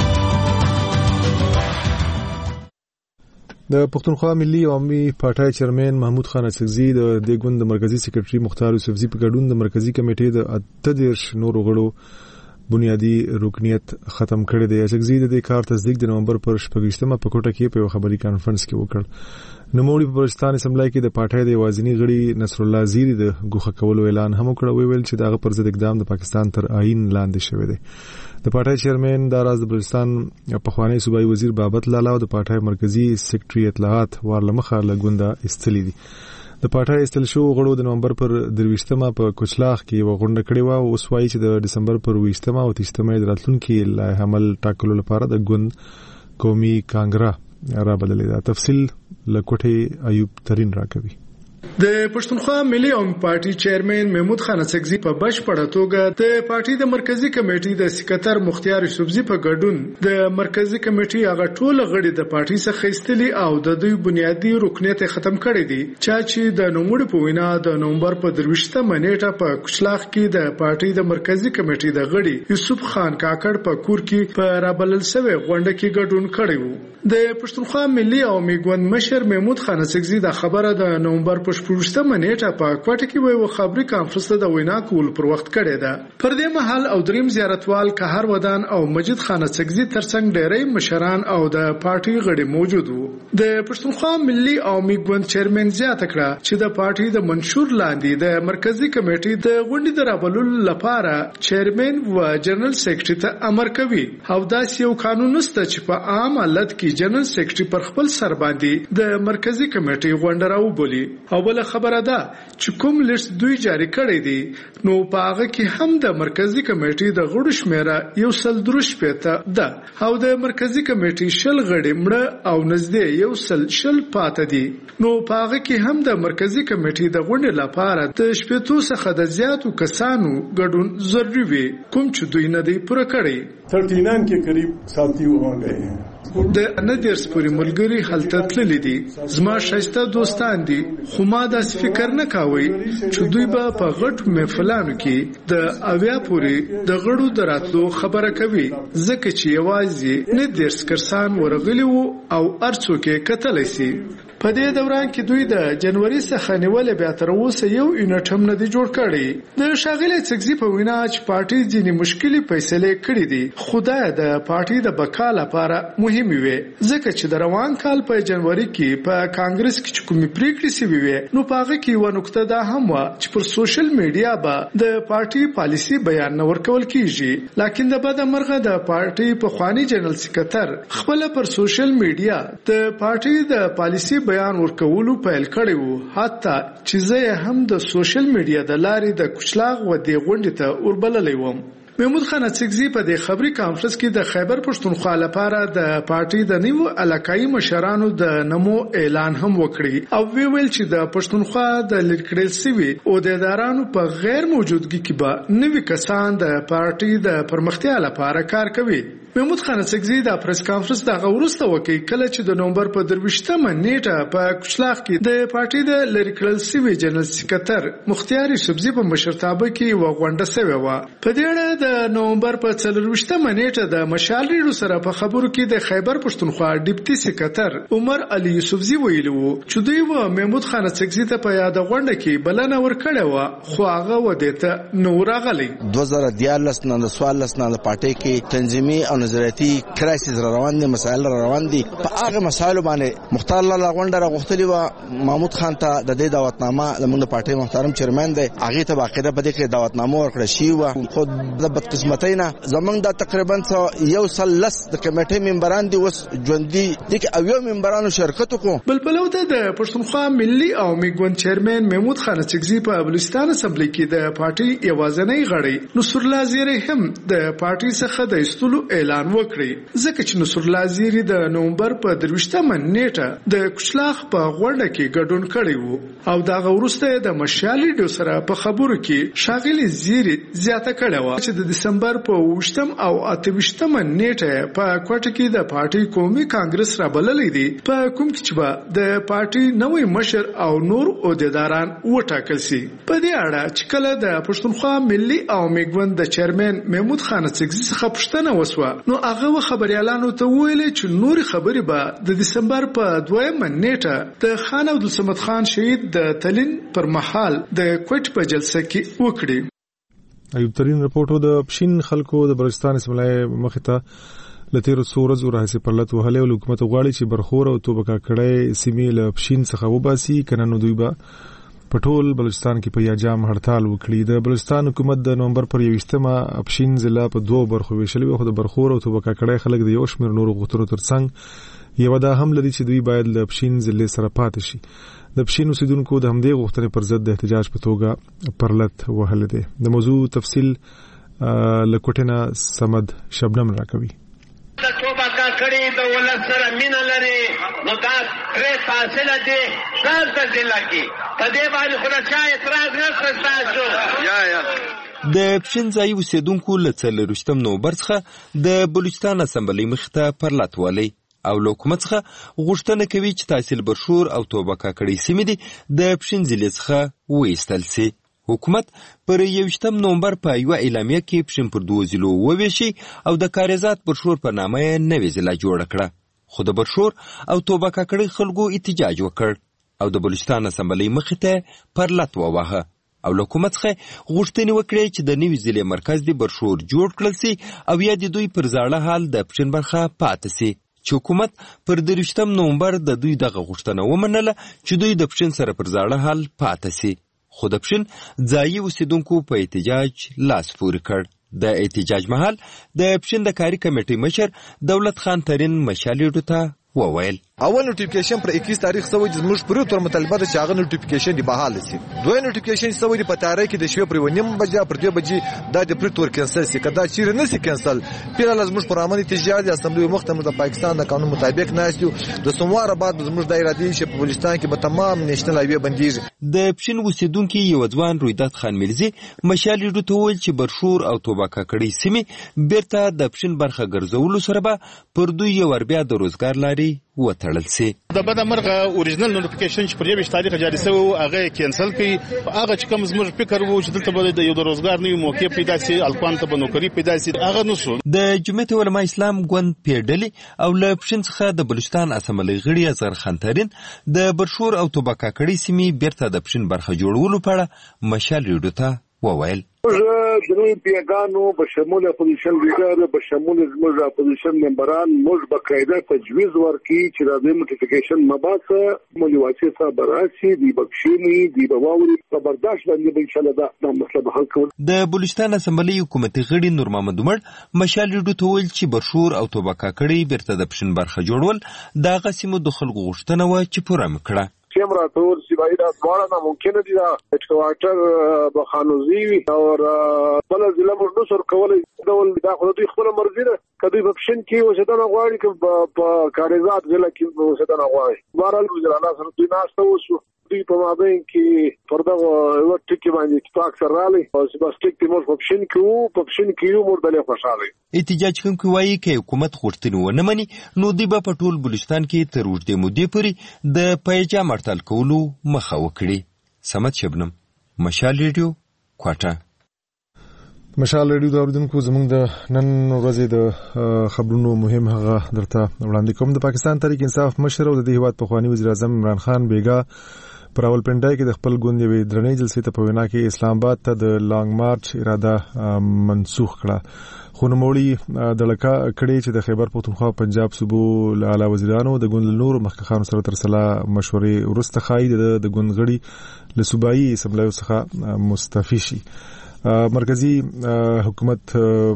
د پښتونخوا ملي عوامي پارټۍ چیرمن محمود خان اڅکزي د دې ګوند د مرکزی سکرټري مختار یوسفزي په ګډون د مرکزی کمیټې د 18 نورو غړو بنیادی رکنیت ختم کړی دی. اڅکزي د دې کار تصدیق د نومبر پر 28مه په کوټه کې په خبري کانفرنس کې وکړ. نوموړي په بلوچستان اسمبلی کې د پارټۍ د وازنی غړي نصر الله زیری د ګوښه کولو اعلان هم وکړ. ویل چې دغه پر ضد اقدام د پاکستان تر آئین لاندې شوی دی. د پارټۍ چیرمن د راز د بلوچستان پخوانی صوبایي وزیر بابت لالا او د پارټۍ مرکزی سکرټري اطلاعات وارلمخه لګونده استلی دي. د پارټۍ استل شو غړو د نومبر پر 23مه په کوچلاخ کې یو غونډه کړې و او اوس وایي چې د دسمبر پر 20مه او 30مه د راتلونکي لایحه عمل ټاکلو لپاره د ګوند قومي کانګره را بدلې ده. تفصیل لکوټي ایوب ترين راکوي. د پښتونخوا ملي عوامي پارټي چیرمن محمود خان اڅکزي په بشپړه توګه د پارټي د مرکزی کمیټې د سکرټر مختار یوسفزي په ګډون د مرکزی کمیټې هغه ټول غړي د پارټي څخه ایستلي او د دوی بنیادی رکنیت ختم کړی دي چې د نوموړي په وینا د نومبر په 23مه نیټه په کوچلاخ کې د پارټي د مرکزی کمیټې د غړي یوسف خان کاکړ په کور کې په رابلل شوی غونډه کې ګډون کړی وو. د پښتونخوا ملي عوامي ګوند مشر محمود خان اڅکزي د خبره د نومبر په 18مه نیټه په کوټه کې ویو خبري کانفرنس د وینا کول پر وخت کړی ده. پر دې مهال او دریم زیارتوال قهر ودان او مجید خان اڅکزي ترڅنګ ډېری مشران او د پارټي غړي موجود وو. د پښتونخوا ملي عوامي ګوند چیرمن زیاته کړه چې د پارټي د منشور لاندې د مرکزی کمیټې د غونډې د رابللو لپاره چیرمن و جنرال سیکرټري ته امر کوي او داسې یو قانون نشته چې په عام حالت کې جنرال سیکرټري پر خپل سر باندې د مرکزی کمیټې غونډه راوبولي. او بل خبره ده چې کوم لیست دوی جاری کړی دی نو په هغه کې هم د مرکزی کمیټې د غړو شمیره 130 ده او د مرکزی کمیټې 10 غړي مړه او نږدې 100 پاتې دي. نو په هغه کې هم د مرکزی کمیټې د غونډې لپاره د 80 څخه د زیاتو کسانو ګډون ضروري وي کوم چې دوی نه دی پوره کړی. 39 के करीब साथी हो गए हैं. د ندرس پوری ملګری حالت تللی دي. زما شایسته دوستان دي خو ما د فکر نه کاوي چې دوی به په غټ محفلانو کې د اویا پوری د غړو دراتلو خبره کوي ځکه چې یوازې ندرس کرسان ورغلی وو او ارڅو کې کتل شي. په دې دوران کې دوی د جنوري څخه نیول بیا تر اوسه یو یونټ هم نه دی جوړ کړی. د شاغله اڅکزي په وینا چې پارټي ځینې مشکلي فیصله کړې دي خدای د پارټي د بقا لپاره مهم وي ځکه چې د روان کال په جنوري کې په کانګرس کې کومې پریکړې سوي وي نو په هغه کې یو نقطه ده هم و چې پر سوشل میډیا به د پارټي پالیسی بیان نه ورکول کیږي. لکه د بده مرغه د پارټي په خواني جنرال سکرټر خپل پر سوشل میډیا د پارټي د پالیسی بیان ورکولو پیل کړی وو حتی چې زه هم د سوشل میډیا د لارې د کوچلاغ و دی غونډې ته وربللې وم. محمود خان اڅکزي په دې خبري کانفرنس کې د خیبر پښتونخوا لپاره د پارټي د نیو علاقائی مشرانو د نمو اعلان هم وکړي او ویل چې د پښتونخوا د لیکړل سوي او د ادارانو په غیر موجودګي کې به نوي کسان د پارټي د پرمختیا لپاره کار کوي. محمود خان سګزی د پریس کانفرنس د غورسته وکي کله چې د نومبر په 23مه نیټه په کوچلاخ کې د پارټي د لری کړل سوي جنرال سکرټر مختیار سبزی په مشرتابه کې وغونډه شوې و. په دې اړه د نومبر په 24مه نیټه د مشال ریډو سره په خبرو کې د خیبر پښتونخوا ډیپټي سکرټر عمر علي یوسفزی ویلي وو چې دوی و محمود خان سګزی ته په یاد غونډه کې بلنه ورکړه و خو هغه ودته نو راغلی. 2014 نه د 14 نه د پارټي کې تنظیمي او نظریاتي کرایسس روان دي، مسایل روان دي. په هغه مسایل باندې مختار الله غونډه راغوښتلی و. محمود خان ته د دې دعوتنامه زموږ د پارټي محترم چیرمن دی هغه ته باقاعده په دې کې دعوتنامه ورکړه شي و. خو د بدقسمتۍ نه زموږ د تقریبا 110 د کمیټې ممبران دي اوس ژوندي دي کې او یو ممبرانو شرکت وکړو. بلبلو ته د پښتونخوا ملي او میګوند چیرمن محمود خان سګزی په بلوچستان اسمبلی کې د پارټي یوازنۍ غړی نصر الله زیری هم د پارټي څخه د استلو اعلان وکړي ځکه چې نصر الله زیری د نومبر په 23مه نیټه د کوچلاخ په غونډه کې ګډون کړی وو او دا غورسته د مشالي ډو سره په خبرو کې شاغلی زیری زیاته کړه و چې د دسمبر په 28 او 28مه نیټه په کوټه کې د پارټي قومي کانګرس را بللې دي په کوم کې چې د پارټي نوې مشر او نور عہدیداران وټاکل شي. په دې اړه چې کله د پښتونخوا ملي او میګوند د چیرمن محمود خان سګزی څخه پوښتنه وسوه نو هغه خبريالانو ته ویل چې نور خبري به د دسمبر په 2مه نیټه د خان عبدالصمد خان شهید د تلین پر مهال د کوټ په جلسه کې وکړي. ایوب ترين رپورټو د پښین خلکو د بلوچستان اسمبلی مخته لتیر سورز ورهسي پرلط وهله او حکومت غواړي چې برخور او توبکا کړه سیمې له پښین څخه وباسي کنه نو دوی به پټول بلوچستان کې په یاجام هړتال وکړي. د بلوچستان حکومت د نومبر پر 21مه پښین ضلع په دوه برخو ویشلې خو د برخور او توبکا کړه خلک د یو شمیر نور غوښتنو ترڅنګ یو دا هم لري چې دوی باید له پښین ضلع سره پاتې شي. د پښین اوسیدونکو د همدې غوښتنې پر ضد د احتجاج په توګه پرلط وهل دي. د موضوع تفصیل لکوټینا سمد شبنم راکوي. د توبکا کړي د ولس سره مینه لري نو دا پرې فاصله دي ځان ته ضلع کې په دې باندې خو چا اعتراض نه تاسو یا د پښین ځای اوسیدونکو له 24 نومبر څخه د بلوچستان اسمبلی مخته پرلط والی او حکومت څخه غوښتنه کوي چې تحصیل برشور او توبکا کړي سیمې دي د پښین ضلع څخه وایستل سي. حکومت پر 21 نومبر په یو اعلامیه کې پښین پر دوه ضلعو وویشي او د کاریزات برشور په نامه نوې ضلع جوړه کړه. خو د برشور او توبکا کړي خلکو احتجاج وکړ او د بلوچستان اسمبلی مخته پرلط وواهه او حکومت څخه غوښتنه وکړي چې د نوې ضلع مرکز دی برشور جوړ کړل سي او یا د دوی پر ځاړه حال د پښین برخه پاتې سي. چې حکومت پر 23 نومبر د دوی دغه غوښتنه ومنله چې دوی د پښین سره پر ځاړه حال پاتې سي. خو د پښین ځایي اوسیدونکو په احتجاج لاس پورې کړ. د احتجاج مهال د پښین د کاري کمیټې مشر دولت خان ترين مشالې ته وویل اول نوټیفیکیشن پر 21 تاریخ سوي د زموږ پرې تر مطالبه د چاغه نوټیفیکیشن دی بحال سي. دوی نوټیفیکیشن سوي په تاریخ کې د شوي پر ونیم بجې پر 2 بجې د پرې تور کینسل سي کدا چیرې نه سي کینسل پیره لازم پر عمل احتجاج د اسمبلی مختمه د پاکستان د قانون مطابق ناشتو د سوموار بعد زموږ د ارادي شپ په بلوچستان کې به تمام نېشنل هایوي بندیږي. د پښین اوسیدونکو یو ځوان رویداد خان ملزي مشالې ډو ته ویل چې برشور او توبکا کړي سیمې بیرته د پښین برخه ګرځولو سره به پر دوی یو وربیا د روزګار لاري وتړل سي. د بده مرغه اوریجنل نوټیفیکیشن چې پر 21 تاریخ جاری شوی هغه کینسل کړي. هغه چې کوم زموږ فکر وو چې دلته به د یو د روزګار نوې موقع پیدا سي الکوان ته به نوکری پیدا سي هغه نو شو. د جمعیت علماء اسلام ګوند پیډلی او له پښین څخه د بلوچستان اسمبلی غړي اصغر خان ترين د برشور او توبکا کړي سیمې بیرته د پښین برخه جوړولو په اړه مشال ریډو ته وویل. درې پیغانو به شمول اپوزیشن لیډر به شمول زموږ اپوزیشن ممبران موږ بقاعده تجویز ورکړي چې د نوټیفیکیشن مباحث مولوی صاحب راشي دی بخښنی دی بواوري په برداشت باندې به ان شاء الله دا مسله حل کړو. د بلوچستان اسمبلی حکومت غړي نور محمد عمر مشال ډو ته ویل چې برشور او توبکا کړي بیرته د پښین برخه جوړول د غسیمو د خلکو غوښتنه و چې پوره کړه. کیمرا تور سیوای دا دواړه ناممکن دي. دا هډکوارټر بخانوزی او بل ضلع موږ نو سر کولای ډول دا خو دوی خپل مرزي ده کدی په پښین کې وسدان غواړي چې په کاریزات ضلع کې وسدان غواړي بهرحال وزیر اعلی سره دوی ناشته وشو دوی په مابین کې پرده یو ټکی باندې اتفاق سره راغلی او بس ټکی موږ په پښین کې یو مردل خوشاله احتجاج کوونکي وایي چې حکومت غوښتنې ونه مني نو دوی به په ټول بلوچستان کې تر اوږدې مودې پورې د پیجام هړتال کولو مخه وکړي. صمد شبنم، مشال ریډیو، کوټه. مشال ریډیو د اوریدونکو زموږ د نن ورځې د خبرونو مهم هغه درته وړاندې کوم. د پاکستان تحریک انصاف مشر او د دې هیواد پخوانی وزیر اعظم عمران خان بیګا پر راولپنډای کې د خپل ګوند یوې درنې جلسې ته په وینا کې اسلام آباد ته د لانګ مارچ اراده منسوخ کړه. خو نوموړي دلکا کړي چې د خیبر پختونخوا پنجاب صوبو اعلی وزیرانو د ګوند نور مخکخانو سره تر سلا مشورې ورسته خای د ګوند غړي له صوبایي اسمبلیو څخه مستعفي شي. مرکزی حکومت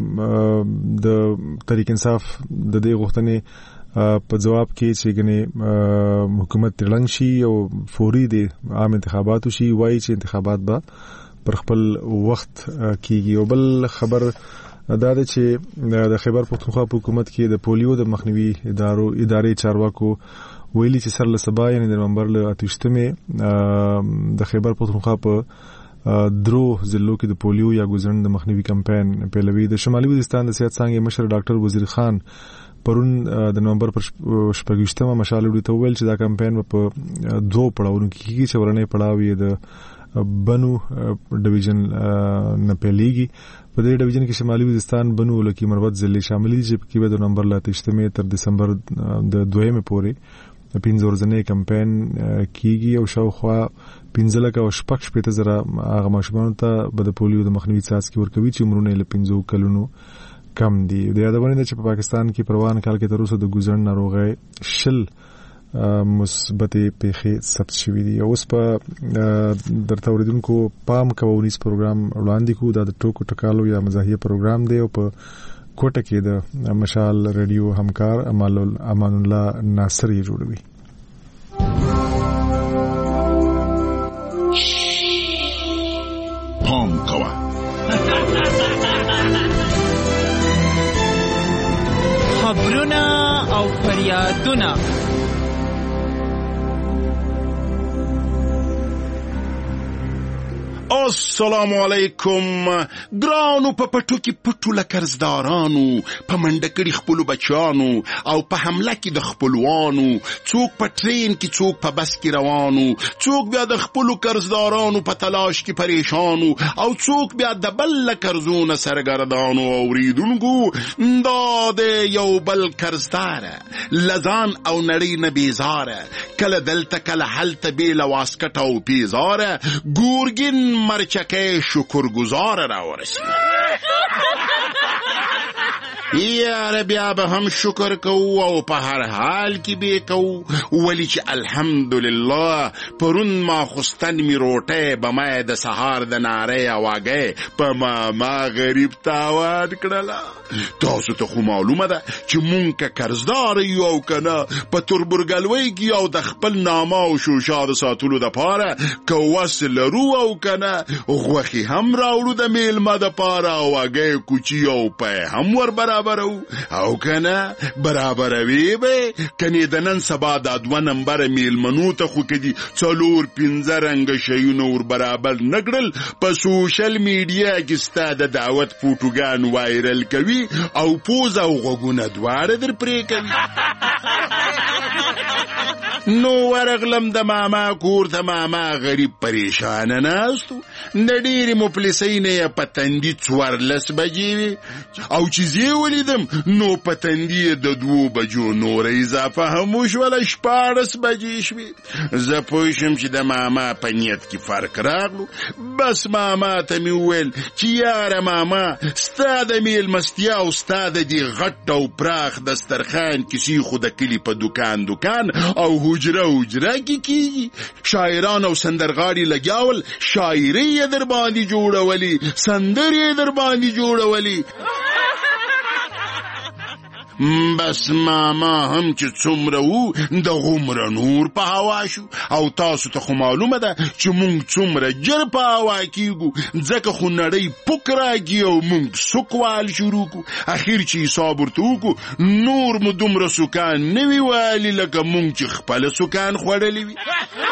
د تحریک انصاف د دې غوښتنې په جواب کې چې ګنې حکومت ترلنګ شي او فوري د عام انتخاباتو شي وایي چې انتخابات به پر خپل وخت کیږي. او بل خبر دا ده چې د خیبر پختونخوا په حکومت کې د پولیو د مخنیوي ادارې چارواکو ویلي چې سر له سبا یعنی د نومبر له 28 د خیبر پختونخوا په درو ضلعو کې د پولیو یا ګوزن د مخنیوي کمپاین پیلوي. د شمالي وزیرستان د صحت څانګې مشر ډاکټر وزیر خان پرون د نومبر پر 28 مشال ډیو ته ویل چې دا کمپاین په دوه پړاوونو کې کیږي چې ورنۍ پړاو یې د بنو ډیویژن نه پیلېږي. په دې ډیویژن کې شمالي وزیرستان بنو لکه مربوط ضلع شامل دي چې په کې د نومبر له 28 تر دسمبر د 2 پورې 15 ورځې کمپاین کیږي او شاوخوا 15 لک او شپږ شپږ زره هغه ماشومان ته به د پولیو د مخنیوي څاڅکي ورکوي چې عمرونه له 15 کلونو کم دي. د یادونه ده چې په پاکستان کې پروان کال کې تر اوسه د ګوزن ناروغي شل مثبتې پیښې ثبت شوې دي. اوس په درته اوریدونکو پام کوونیز پروګرام وړاندې کوو. دا د ټوکو ټکالو یا مزاحیه پروګرام دی او په کوټه کې د مشال ریډیو همکار امان الله ناصر یې جوړوي. پام کوه خبرونه او فریادونه السلام علیکم. ګرانو په پټو کې پټو لکرزدارانو په منډه کړي خپلو بچانو او په حمله کې د خپلوانو، څوک په ټرین کې څوک په بس کې روانو، څوک بیا د خپلو قرضدارانو په تلاش کې پریشانو او څوک بیا د بل قرضونه سرګردانو. اوریدونکو دا د یو بل قرضداره لزان او نړۍ نه بیزاره، کله دلته کله هلته بېله واسکټ او پیزاره، ګورګین مرچکه شکرگزار را ورسید. یاره بیا به هم شکر کوو او په هر حال کې به کوو، ولی چې الحمدلله پرون ما خستن می روټه به ما د سهار د ناره اواګه په ما غریب تاوان کړله. تاسو ته خو معلومه ده چې مونږ که قرضدار یو او کنه په تربرګلوي کې او د خپل نامه او شوشاد ساتلو د پاره که وس لرو او کنه غوخي هم راوړو د میلمه د پاره اواګه کوچی او په هم ور برابر او کنه برابروي به کني د نن سبا د 2 نمبر میلمنو ته خو کدي 4-5 رنگ شيونه ور برابر نګړل په سوشل میډیا کې ستاده دعوت فوټوګان وایرل کوي او پوز او غوګونه دواړه در پرې کوي. نو ورغلم د ماما کور ته، ماما غریب پریشان ناستو، د ډېرې مفلسۍ نه یې په تندي 14 بجې وي او چې زه ولیدم نو په تندي د 2 بجو نوره اضافه هم وشوله 14 بجې شوې. زه پوه شم چې د ماما په نیت کې فرق راغلو. بس ماما ته مې وویل چې یاره ماما ستا د میلمستیا او ستا د دې غټ او پراخ دسترخوان کیسې خو د کلي په دکان او حجره کې کیږي. شاعران او سندرغاړي لګیاول، شاعري یې در باندې جوړولي، سندرې یې در باندې جوړولي. بس ماما هم چې څومره وو دغومره نور په هوا شو. او تاسو ته خو معلومه ده چې مونږ څومره ژر په هوا کیږو ځکه خو نړۍ پوک راګي او مونږ سوکوال شروع کو. اخر چې حساب ورته وکړو نور مو دومره سوکان نه وي والي لکه مونږ چې خپله سوکان خوړلی وي.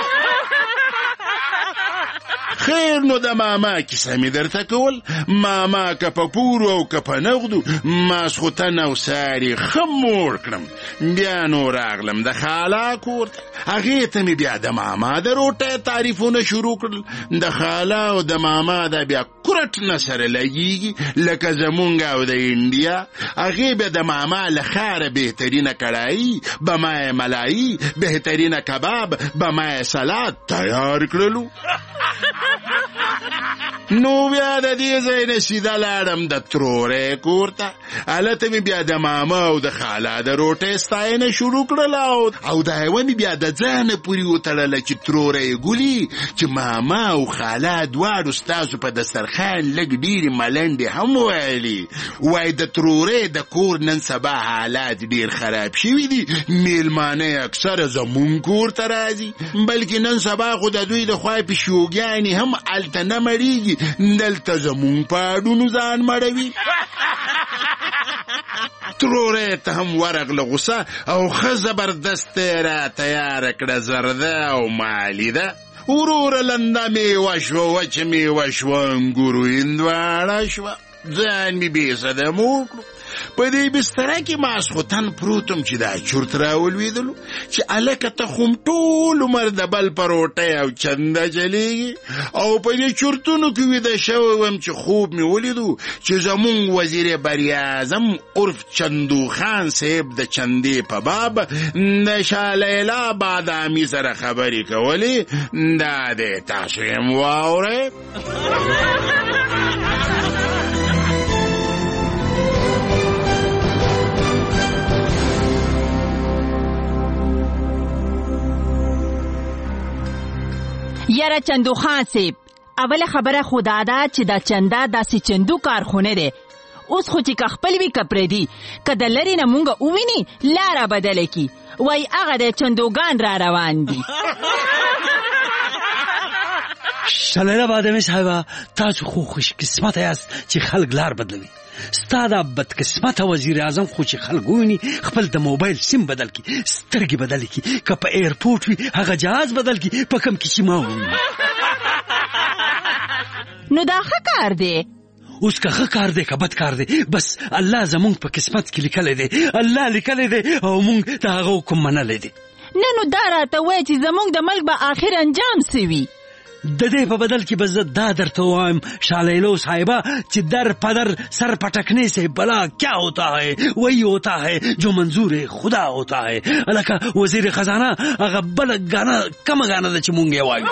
خیر نو د ماما کیسه مې درته کول. ماما که په پورو او که په نغدو ماسخوتن او ساري ښه موړ کړم. بیا نو راغلم د خالا کور ته. هغې ته مې بیا د ماما د روټۍ تعریفونه شروع کړل. د خالا او د ماما دا بیا کورټ نه سره لګېږي لکه زمونږ او د انډیا. هغې بیا د ماما له ښاره بهترینه کړایي، بمای ملایي، بهترینه کباب، بمای سلاد تیار کړلو. نو بیا د دې ځای نه سیده لاړم د ترورې کور ته. هلته مې بیا د ماما او د خالا د روټۍ ستاینه شروع کړله او دا یوه مې بیا د ځانه پورې وتړله چې ترورې ګلي چې ماما او خالا دواړو ستاسو په دسترخوان لږ ډېرې ملنډې هم ویلي. وایي د ترورې د کور نن سبا حالات ډېر خراب شوي دي. میلمانه اکثره زمونږ کور ته راځي، بلکې نن سبا خو د دوی د خوا پیشوګانې هم هلته نه مړېږي، دلته زمونږ په اډونو ځان مړوي. ترورې ته هم ورغله غوسه او ښه زبردست را تیاره کړه زرده او مالیده. وروره لنده میوه شوه، وچه میوه شوه، انګورو هندواڼه شوه. ځان مې بې صدمه وکړو. په دې بستره کې ماسخوتن پروتم چې دا چورت راولوېدلو چې هلکه ته خو م ټول عمر د بل په روټۍ او چنده چلېږي. او په دې چورتونو کې ویده شوی وم چې خوب مې ولیدو چې زمونږ وزیر براعظم عرف چندوخان صاحب د چندې په باب د شالیلا بادامي سره خبرې کولې. دا دی تاسو هم واورئ. یاره چندو خان صاحب، اوله خبره خو دا ده چې دا چنده داسې چندو کارخونه دی. اوس خو چې که خپل وي که پردي، که د لرې نه مونږ وویني لاره بدله کي. وایي هغه د چندوګان را روان دي. شلیله بادامي صاحبه، تاسو خو خوش قسمته یاست چې خلک لار بدلوي. ستا دا بدقسمته وزیر اعظم خو چې خلک وویني خپل د موبایل سیم بدل کړي، سترګې بدل کړي، که په ایرپورټ وي هغه جهاز بدل کړي، په کوم کې چې ما وویني. نو دا ښه کار دی. اوس که ښه کار دی که بد کار دی، بس الله زمونږ په قسمت کې لیکلی دی. الله لیکلی دی او مونږ د هغه حکم منلی دی. نه نو دا راته وایي چې زمونږ د ملک به آخر انجام څه وي. د دې په بدل کې به زه دا درته وایم شالیلو صاحبه چې در پدر سر پټکنے سے بلا کیا ہوتا ہے وہی ہوتا ہے جو منظور خدا ہوتا ہے. لکه وزیر خزانه هغه بل غانا کم غانا د چې مونږ وایو.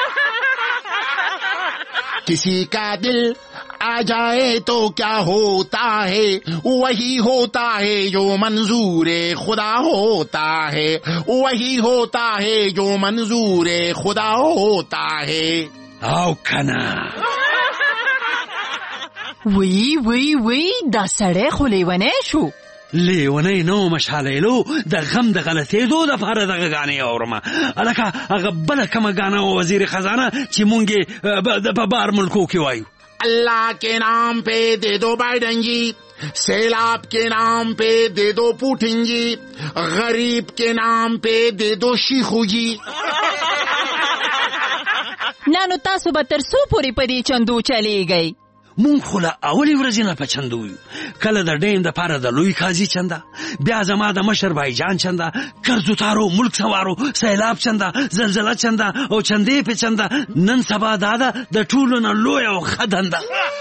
کسی کا دل آ جائے تو کیا ہوتا ہے وہی ہوتا ہے جو منظور خدا ہوتا ہے وہی ہوتا ہے جو منظور خدا ہوتا ہے. او کنا وی دا سړی خو لیونی شو. لیونی نو مشالیلو د غم د غلطېدو دپاره دغه غانې اورم. هلکه هغه بله کومه غانه وزیر خزانه چې مونږ په بار ملکو کې وایو. اللہ کے نام پہ دے دو بائیڈن جی، سیلاب کے نام پہ دے دو پوٹن جی، غریب کے نام پہ دے دو شیخو جی. نانو تاسو به تر څو پورې په دې چندو چلیږئ؟ مونږ خو له اولې ورځې نه په چندو یو. کله د ډیم دپاره د لوی قاضي چنده، بیا زما د مشر بایجان چنده، کرزوتارو ملک سوارو سیلاب چنده، زلزله چنده او چندې په چنده. نن سبا دا ده د ټولو نه لوی او ښه دنده.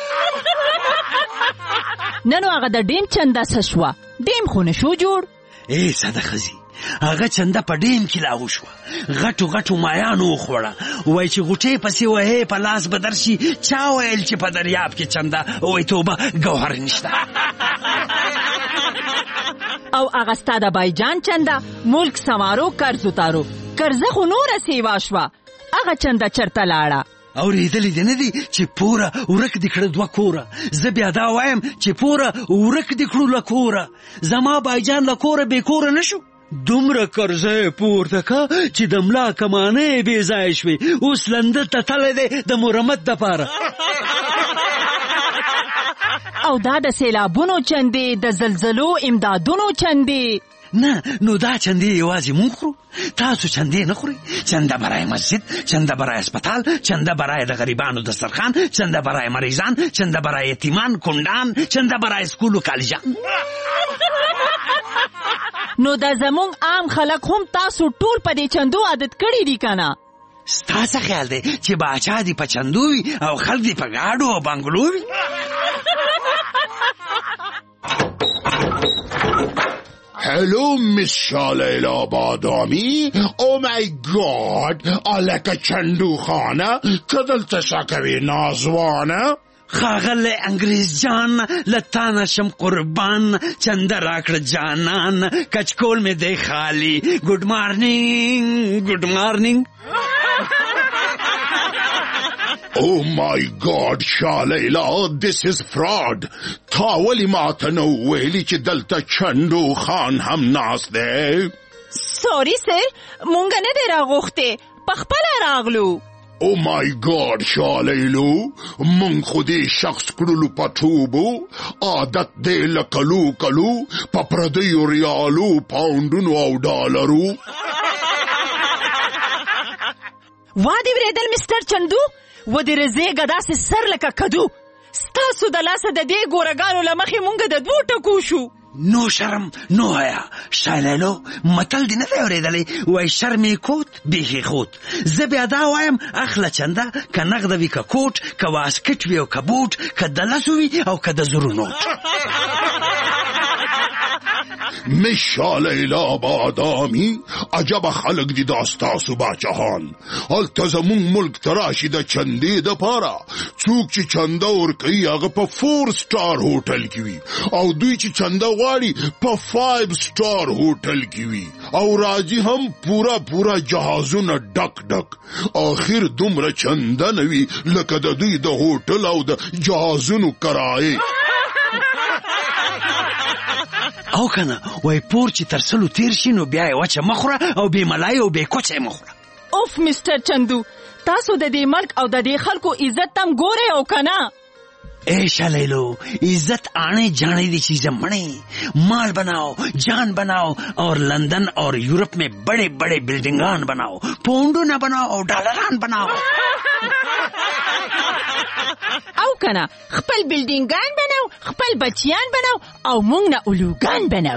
نن هغه د ډیم چنده څه شوه؟ ډیم خو نه شو جوړ. ای صدقزي، هغه چنده په ډیم کې لاغو شوه، غټو غټو مایانو وخوړه. وایي چې غوټې پسې وهې په لاس به درشي. چا ویل چې په دریاب کې چنده؟ وایي توبه ګوهر نشته. او هغه ستا د بایجان چنده ملک سوارو کرز اتارو، کرزه خو نوره سیوا شوه. هغه چنده چرته لاړه؟ اورېدلې دې نه دي چې پوره ورک دې کړه 2 کوره. زه بیا دا وایم چې پوره ورک دې کړو له کوره. زما بایجان له کوره بې کوره نه شو. دومره قرضه پورته که چې د ملا کمانې بې ځای شوې. اوس لندن ته تللی دی د مرمت دپاره. او دا د سیلابونو چندې، د زلزلو امدادونو چندې. نه نو دا چندې یوازې مونږ خورو، تاسو چندې نه خورئ. چنده برای مسجد، چنده برای اسپتال، چنده برای د غریبانو دسترخوان، چنده برای مریضان، چنده برای یتیمان کونډان، چنده برای سکول و کالجان. نو دا زمونږ عام خلک هم تاسو ټول په دې چندو عادت کړي دي که نه؟ ستا څه خیال دی چې باچا دې په چندو وي او خلک دې په ګاډو او بنګلو وي؟ Hello, Miss Shalaila Badami. Oh my God, alaka chandu khana, kadal tasakavi nazwana. خاغل انګریز جان لتانا شم قربان چند راکړ جانان کچکول می دی خالی ګډ مارنینګ ګډ مارنینګ. Oh my God, Shalaila, this is fraud. تا ولی ما ته نو ویلی چې دلته چندو خان هم ناست دی. سوري سر، مونږ نه دی راغوښتې، پخپله راغلو. Oh my God, شالیلو من خودی شخص کړلو پټوبو عادت دی لکلو کلو په پردیو ریالو پاونډونو او ډالرو. وا دې ورېدل مستر چندو، ودې رزېږه داسې سر لکه کدو. ستاسو د لاسه د دې ګورګانو له مخې مونږ د 2 ټکو شو. نو شرم نو حیا. شالیلو متل دی نه دی اورېدلی، وایي شرمې کوت بیخي خوت. زه بیا دا وایم اخله چنده که نغده وي که کوټ، که واسکټ وي او که بوټ، که د لسو وي او که د زرو نوټ. مس شالیلا بادامی عجب خلق دی داستاسو باچهان. هلته زمون ملک تراشي د چندې دپاره څوک چې چنده ورکوي هغه په 4 سټار هوټل کې وي او دوی چې چنده غواړي په 5 سټار هوټل کې وي او راځي هم پورا جهازونه ډک ډک. آخر دومره چنده نه وي لکه د دوی د هوټل او د جهازونو کرایې. او کنه وای پور چې تر سلو تیر شي نو بیا یې وچه مخوره او بې ملای او بې کوچه مخوره. اوف مستر چندو، تاسو د دې ملک او د دې خلکو عزت تم ګورئ او کنه. اے شالیلو عزت آنے جانے دی چیزیں بنے، مال بناؤ، جان بناؤ اور لندن اور یورپ میں بڑے بڑے بلڈنگان بناؤ، پونڈو نہ بناؤ اور ڈالران بناؤ. او کنه خپل بلډینګان بناو، خپل بچیان بناو او مونږ نه الوګان بناو.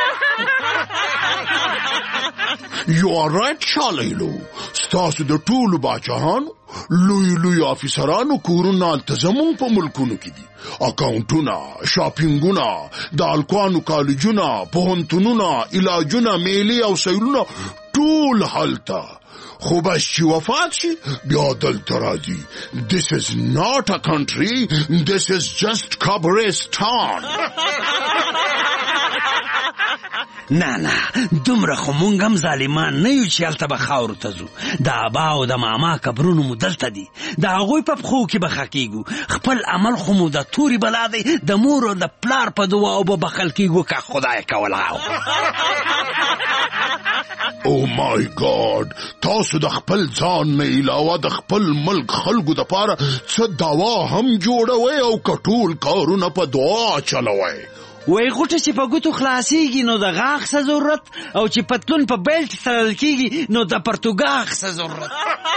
You are right, شالیلو. ستاسو د ټولو باچهانو لوی افیسرانو کورونه هلته زموږ په ملکونو کې دي. اکاونټونه، شاپینګونه، د هلکانو کالجونه، پوهنتونونه، علاجونه، میلې او سیلونه ټول هلته. خو بس چې وفات شي بیا دلته راځي. This is not a country, this is just Kabristan. نه دومره خو مونږ هم ظالمان نه یو چې هلته به خاورو ته ځو. د ابا او د ماما قبرونو مو دلته دي، د هغوی په پښو کې به ښه کېږو. خپل عمل خو مو د تورې بلا دی، د مور او د پلار په دعاو به بخښل کېږو که خدای کولا. او مای ګاډ، تاسو د خپل ځان نه علاوه د خپل ملک خلکو دپاره څه دوا هم جوړوئ او که ټول کارونه په دعا چلوئ؟ وای غوټه چې په ګوتو خلاصیږي نو د غاښ څه ضرورت، او چې پتلون په بیلټ تړل کېږي نو د پرتوګاښ څه ضرورت.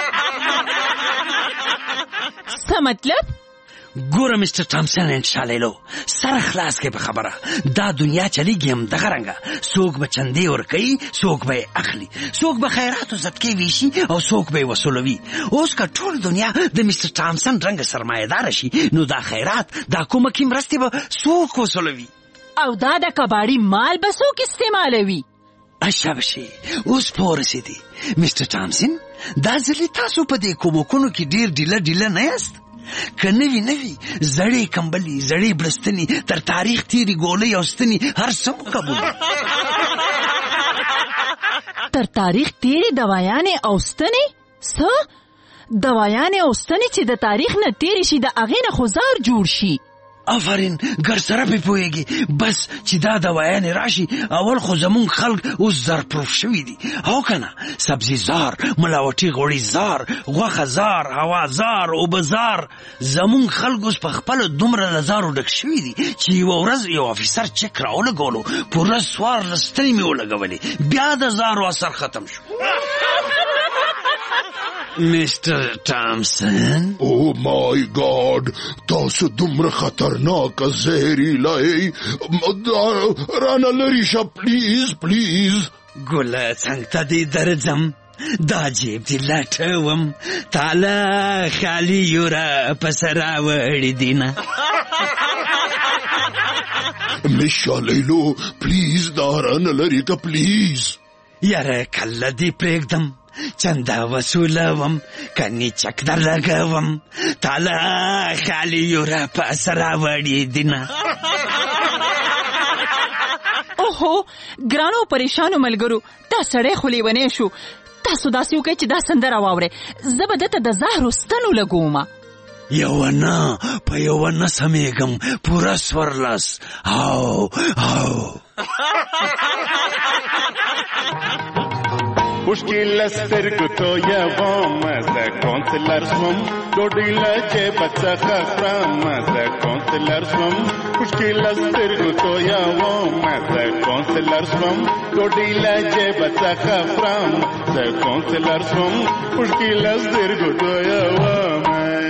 څه مطلب؟ ګوره مستر ټامسن اینډ شالیلو، سره خلاص کې په خبره دا دنیا چلیږي هم دغه رنګه. څوک به چندې ورکوي، څوک به یې اخلي، څوک به خیراتو صدقې ویشي او څوک به یې وصولوي. اوس که ټول دنیا د مستر ټامسن رنګه سرمایه‌داره شي نو دا خیرات، دا کومکي مرستې به څوک وصولوي؟ او دا د کباړي مال به څوک استعمالوي؟ اچھا بشي اوس پوه رسېدې مستر ټامسن. دا ځلې تاسو په دې کومکونو کې ډېر ډیله نه یاست. که نوي زړې کمبلي، زړې بړستنې، تر تاریخ تیرې ګولۍ او ستنې هر څه مو قبول. تر تاریخ تیرې دوایانې او ستنې؟ څه؟ دوايانې او ستنې چې د تاریخ نه تیرې شي د هغې نه خو زار جوړ شي. آفرین ګر سره پې پوهېږي. بس چې دا دوايانې راشي اول خو زمونږ خلک اوس زرپروف شوي دي او که نه سبزي زار، ملاوټي غوړي زار، غوښه زار، هوا زار، اوبه زار. زمونږ خلک اوس په خپله دومره له زارو ډک شوي دي چې یوه ورځ یو افیسر چک راولګولو پوره 14 ستنې مې ولګولې بیا د زارو اثر ختم شو. Mr. Thompson. Oh my God, تاسو دومره خطرناک زهریلای رانه لري شه پلیز پلیز. ګله څنګ ته دې درځم دا جیب دې لټوم تاله خالي یوره پس راوړې دینه. مشه لیلو پلیز دا رانه لري که پلیز. یاره کله دې پرېږدم چنده وصولوم کنی چک در لګوم تاله خالي یوره پس راوړې دینه. اوهو ګرانو پریشانو ملګرو دا سړی خو لیونی شو. تاسو داسې وکئ چې دا سندره واورئ. زه به دته د زهرو ستنو لګومه. یوه نه په یوه نه سمیږم پوره 14. هاو مشکل سترګو تویوم زه کونسلر شوم ډوډۍ له جیبه څخه خورم زه کونسلر شوم. مشکل سترګو تویوم زه کونسلر شوم ډوډۍ له جیبه څخه خورم زه کونسلر شوم. مشکل سترګو تویوم.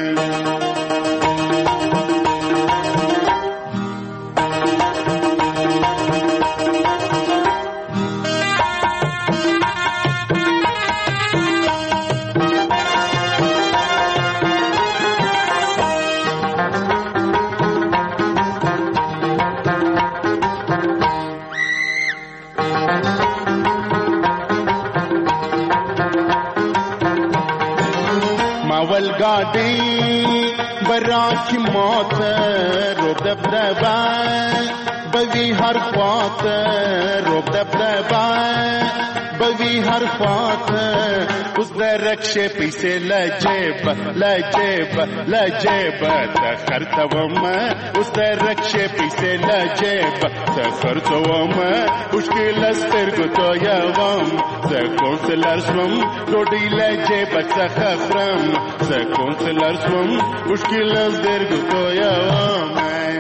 गाड़ी बरा की मौत रोब दबदबा बवी हर ख्वात रोब दबदबा बवी हर ख्वात उस रक्षे पीछे लजेब लजेब लजेब तखरतवम उस रक्षे पीछे लजेब तखरतवम मुश्किल अस्तर गुतो यवम कौंसलर स्वम रोडी लजेब तखरम कौंसलर स्वम मुश्किल अस्तर गुतो यवम.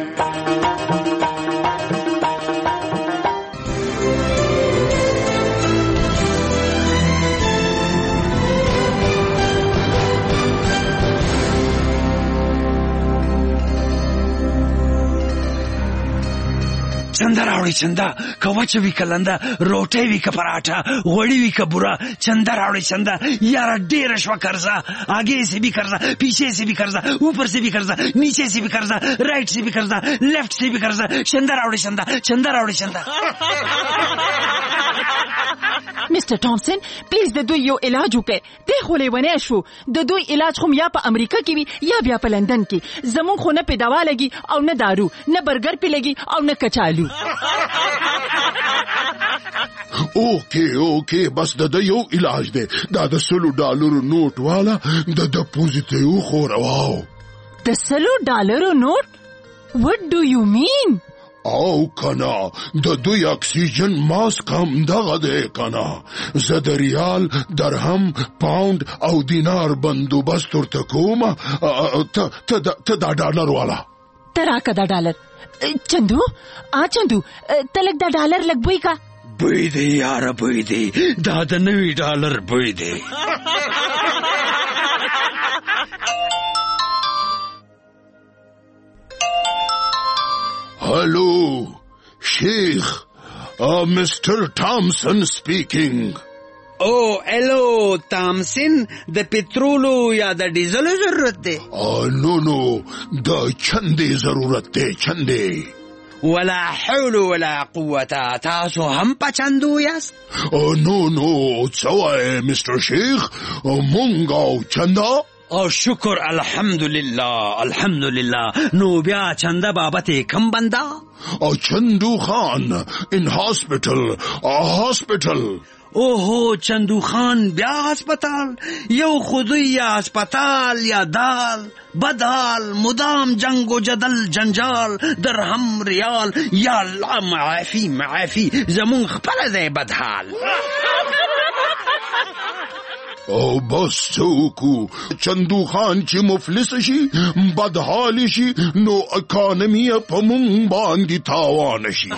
چنده راوړی چنده که وچه وي که لنده روټۍ وي که پراټه غوړي وي که بوره چنده راوړی چنده یاره ډېره شوه قرضه آگے سے بھی قرضه پیچھے سے بھی قرضه اوپر سے بھی قرضه نیچے سے بھی قرضه رائٹ سے بھی قرضه لیفٹ سے بھی قرضه چنده راوړی چنده چنده راوړی چنده. مستر ټامسن پلیز د دوی یو علاج وکړئ. دی خو لیونی شو. د دوی علاج خو یا په امریکا کې وي یا بیا په لندن کې. زمونږ خو نه پې دوا لګي او نه دارو نه برګر پې لګي او نه کچالو. اوکے بس د یو علاج دی دا د $100 نوٹ والا د ډپوزیټ یو خو رواو. د $100 نوٹ؟ what do you mean؟ او کنا د دوی اکسیجن ماسک هم دغه دی کنا. زه د ریال درهم پاوند او دینار بندوبست ورته کوم. ته دا ډالر والا ته راکه دا ډالر. چندو چندو ته لږ دا ډالر لږ بوی کا. بوی دی یاره بوی دی دا د نوي ډالر بوی دی. Hello, Sheikh. Mr. Thompson speaking. Oh, hello, Thompson. د پټرولو یا د ډیزلو ضرورت دی؟ نو د چندې ضرورت دی چندې. ولا حول ولا قوة. تاسو هم په چندو یاست؟ نو څه وایې مستر شیخ مونږ او چنده؟ او شکر الحمدلله. نو بیا چنده بابت کم بنده؟ چندو خان in hospital. اوهو چندو خان بیا هسپتال، یو خودی یا هسپتال یا دال، بدحال مدام جنگ و جدل جنجال، درهم ریال یا الله معافی معافی زمون خپل دی بدحال. او بس چوکو چندو خان چې مفلس شي بدحال شي نو اکانومی په مونږ باندې تاوان شي.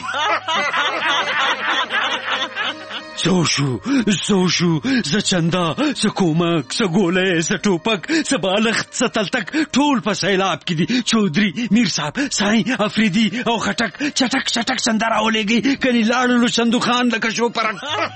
سو شو ز چندا ز کومک ز ګولې ز ټوپک ز بالښت ز تلتک ټول په سیلاب کې دي. چودري میر صاحب سائی افریدي او خټک چټک چټک سندره ولېږي کني لاړلو چندو خان لکه شو پرک.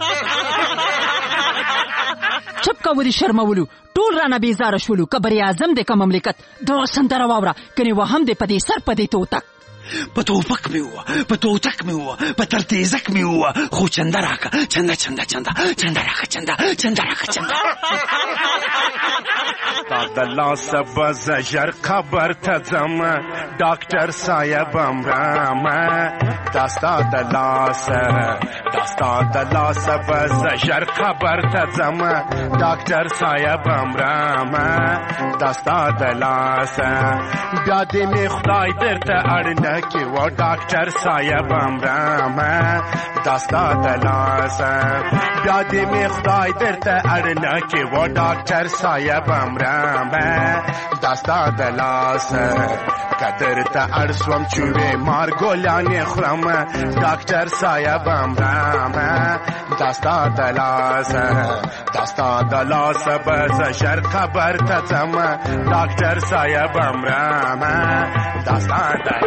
چپ کوو دي شرمولو ټول رانه بیزاره شولو. کبر اعظم د کوم مملکت دا سندره واوره کني وهم دې پدې سر پدې توتک. په توپک مې ووه په توتک مې ووه په ترتیزک مې ووه خو چنده راکه چنده چنده چنده چنده راکه چنده چنده راکه چنده. تا د لاسه به زه ژر قبر ته ځم ډاکټر صاحب امرامه دا ستا د لاسه به زه ژر قبر ته ځم ډاکټر صاحب امرامه دا ستا د لاسه بیا دې مې خدای درته اړ کې و ډاکټر صاحب امرامه دا ستا د لاسه بیا دې مې خدای درته اړ نه کې و ډاکټر صاحب امرامه دا ستا د لاسه قدر ته اړ سوم چوې مار ګلانې خورم ډاکټر صاحب امرامه دا ستا د لاسه به زه ژر قبر ته ځم ډاکټر صاحب امرامه دا ستا د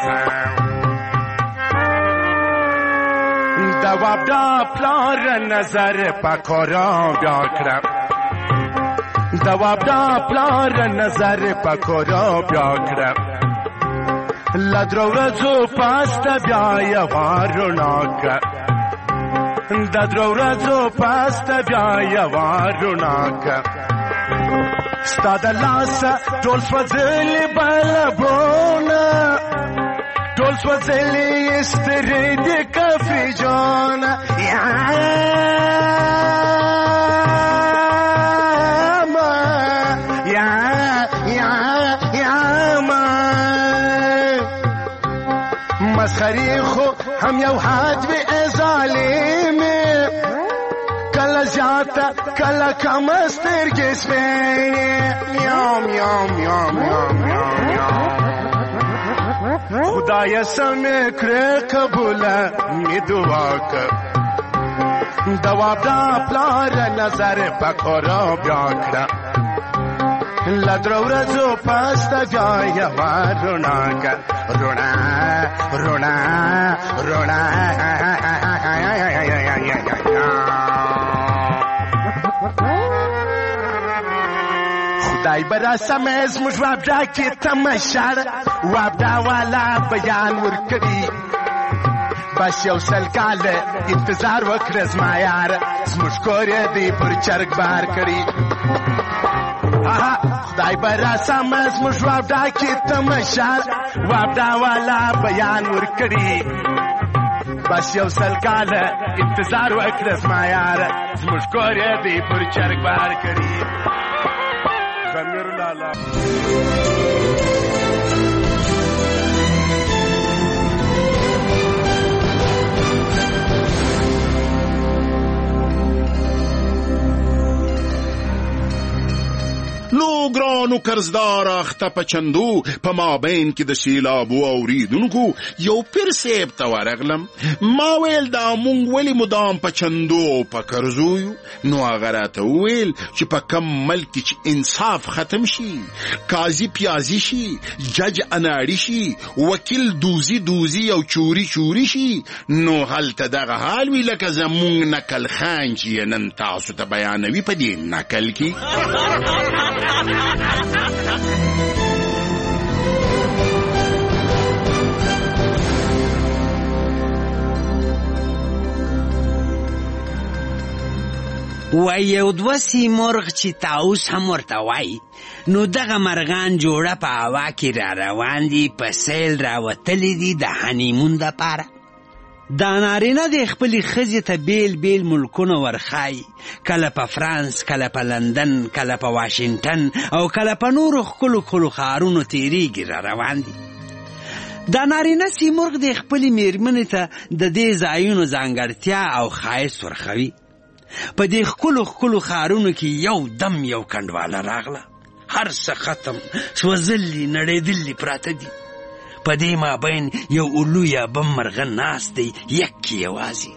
دواب دا پلار نظر پکارا بیا کرم دواب دا پلار نظر پکارا بیا کرم لدرو رزو پاست بیا یواروناک ددرو رزو پاست بیا یواروناک ستا د لاسه ټول سوځلي بلبونه ټول سوځلي سترې د کفي جانه مسخري خو هم یو حد وي ظالمه کله زیاته کله کم سترګې سپینې میاو میاو میاو میاو میاو خدای سمې کړې قبوله مې دعا کړه دواب دا پلار نظر پکارا بیا کړه لدرو ورځو پاسته بیا یوه رڼا رونا رونا رونا خدای برا سمز مش وابدا کی تمشار وابدا والا بیان ورکړي بس یو سل کال انتظار وکړه زما یار زموږ کور دی پر چرګ بار کړي خدای برا سمز مش وابدا کی تمشار وابدا والا بیان ورکړي بس یو سل کال انتظار وکړه زما یار زموږ کور دی پر چرګ بار کړي غمیر لالا لو ګرانو قرضدار اخته په چندو په مابین کې د سیلابو اوریدونکو یو پیر صاحب ته ورغلم ما ویل دا مونږ ولې مدام په چندو په قرضو یو نو هغه راته وویل چې په کم ملک کې چې انصاف ختم شي قاضي پیازي شي جج اناړي شي وکیل دوزي او چوری شي نو هلته دغه حال وی لکه زمونږ نکل خان چې نن تاسو ته بیانوي په دې نکل کې وای یو دوسی مرغ چې تاوس هم ورته وای نو دغه مرغان جوړه په هوا کې را روان دي په سیل راوتلي دي د هنیمون دپاره دا نارینه د خپلې ښځې ته بیل بیل ملکونه ورښایي، کله په فرانس، کله په لندن، کله په واشنګټن او کله په نورو ښکلو ښکلو ښارونو تېرېږي را روان دي. دا نارینه سیمرغ د خپلې مېرمنې ته د دې ځایونو ځانګړتیا او ښایست ورښوي. په دې ښکلو ښکلو ښارونو کې یو دم یو کنډواله راغله، هر څه ختم، سوځلي نړېدلي پراته دي. په دې مابین یو الو یا بم مرغه ناست دی، یک یوازې.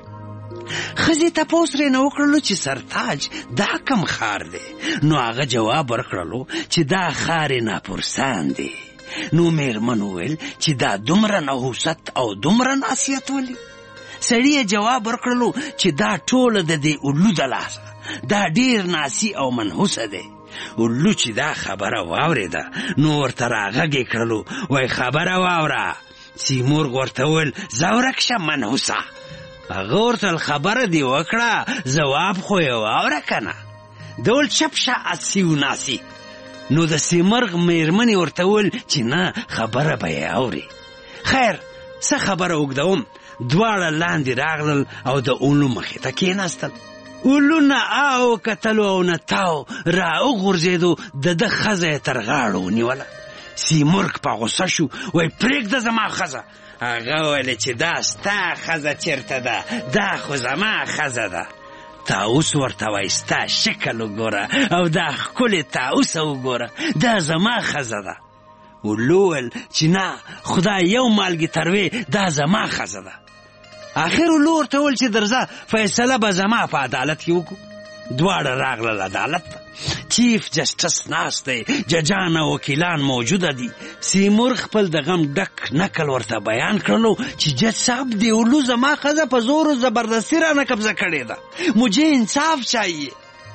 ښځې تپوس رېنه وکړلو چې سرتاج دا کم ښار دی؟ نو هغه جواب ورکړلو چې دا ښار ناپرسان دی. نو مېرمن وویل چې دا دومره نحوست او دومره ناسیت ولې؟ سړي جواب ورکړلو چې دا ټوله د دې الو د لاسه، دا ډېر ناسي او منحوسه دی. الو چې دا خبره واورېده نو ورته راغږې کړلو، وای خبره واوره. سیمرغ ورته وویل ځه ورک شه منحوسه. هغه ورته خبره دې وکړه، ځواب خو یې واوره که نه. ده ویل چپ شه اسی و ناسي. نو د سیمرغ مېرمنې ورته وویل چې نه، خبره به یې اوري. خیر څه خبره اوږدوم، دواړه لاندې راغلل او د الو مخې ته کېناستل. الو نه آو کتلو او نه تاو را وغورځېدو، د ده ښځه یې تر غاړو ونیوله. سیمرغ په غوسه شو، وایي پرېږده زما ښځه. هغه ویلې چې دا ستا ښځه چېرته ده، دا خو زما ښځه ده. طاووس ورته وایي ستا شکل وګوره او دا ښکلې طاووسه وګوره، دا زما ښځه ده. الو ویل چې نه، خدای یو مالګې تروې، دا زما ښځه ده. آخر الو ورته ویل چې درځه، فیصله به زما په عدالت کې وکړو. دواړه راغلل عدالت ته. چیف جسټس ناست دی، ججان او وکیلان موجوده دي. سیمرغ خپل د غم ډک نکل ورته بیان کړلو چې جج صاحب دی الو زما ښځه په زور و زبردستي رانه قبضه کړې ده، مجھے انصاف چاہیے.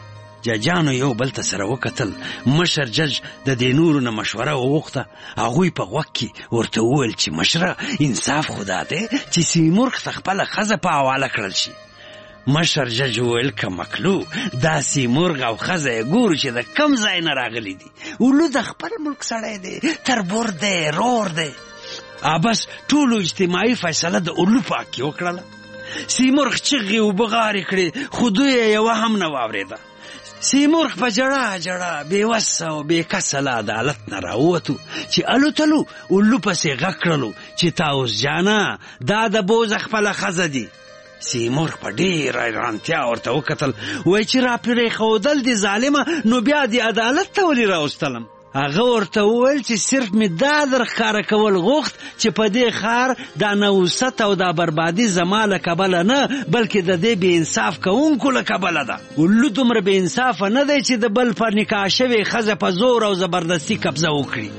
ججانو یو بل ته سره وکتل. مشر جج د دې نورو نه مشوره وغوښته. هغوی په غوږ کې ورته وویل چې مشره، انصاف خدا دی چې سیمرغ ته خپله ښځه په حواله کړل شي. مشر جج وویل که مکلو، دا سیمرغ او ښځه یې ګورو چې د کم ځای نه راغلی دي. الو د خپل ملک سړی دی، تربور دی، رور دی. بس ټولو اجتماعي فیصله د الو په حق کې وکړله. سیمرغ چغې اوبه غارې کړې، خو دوی یې یوه هم نه واورېده. سیمرغ په جړه جړه بېوسه او بېکسه له عدالت نه راووتو چې الوتلو. الو پسې غږ کړلو چې طاووس جانه، دا د بوزه خپله ښځه دي. سیمرغ په ډېره حیرانتیا ورته وکتل، وایي چې راپرېښودل دي ظالمه، نو بیا دې عدالت ته ولې راوستلم؟ هغه ورته وویل چې صرف مې دا در ښکاره کول غوښت چې په دې ښار دا نوست او دا بربادي زما له کبله نه، بلکې د دې بې انصاف کوونکو له کبله ده. الو دومره بې انصافه نه دی چې د بل پر نکاح شوې ښځه په زور او زبردستي قبضه وکړي.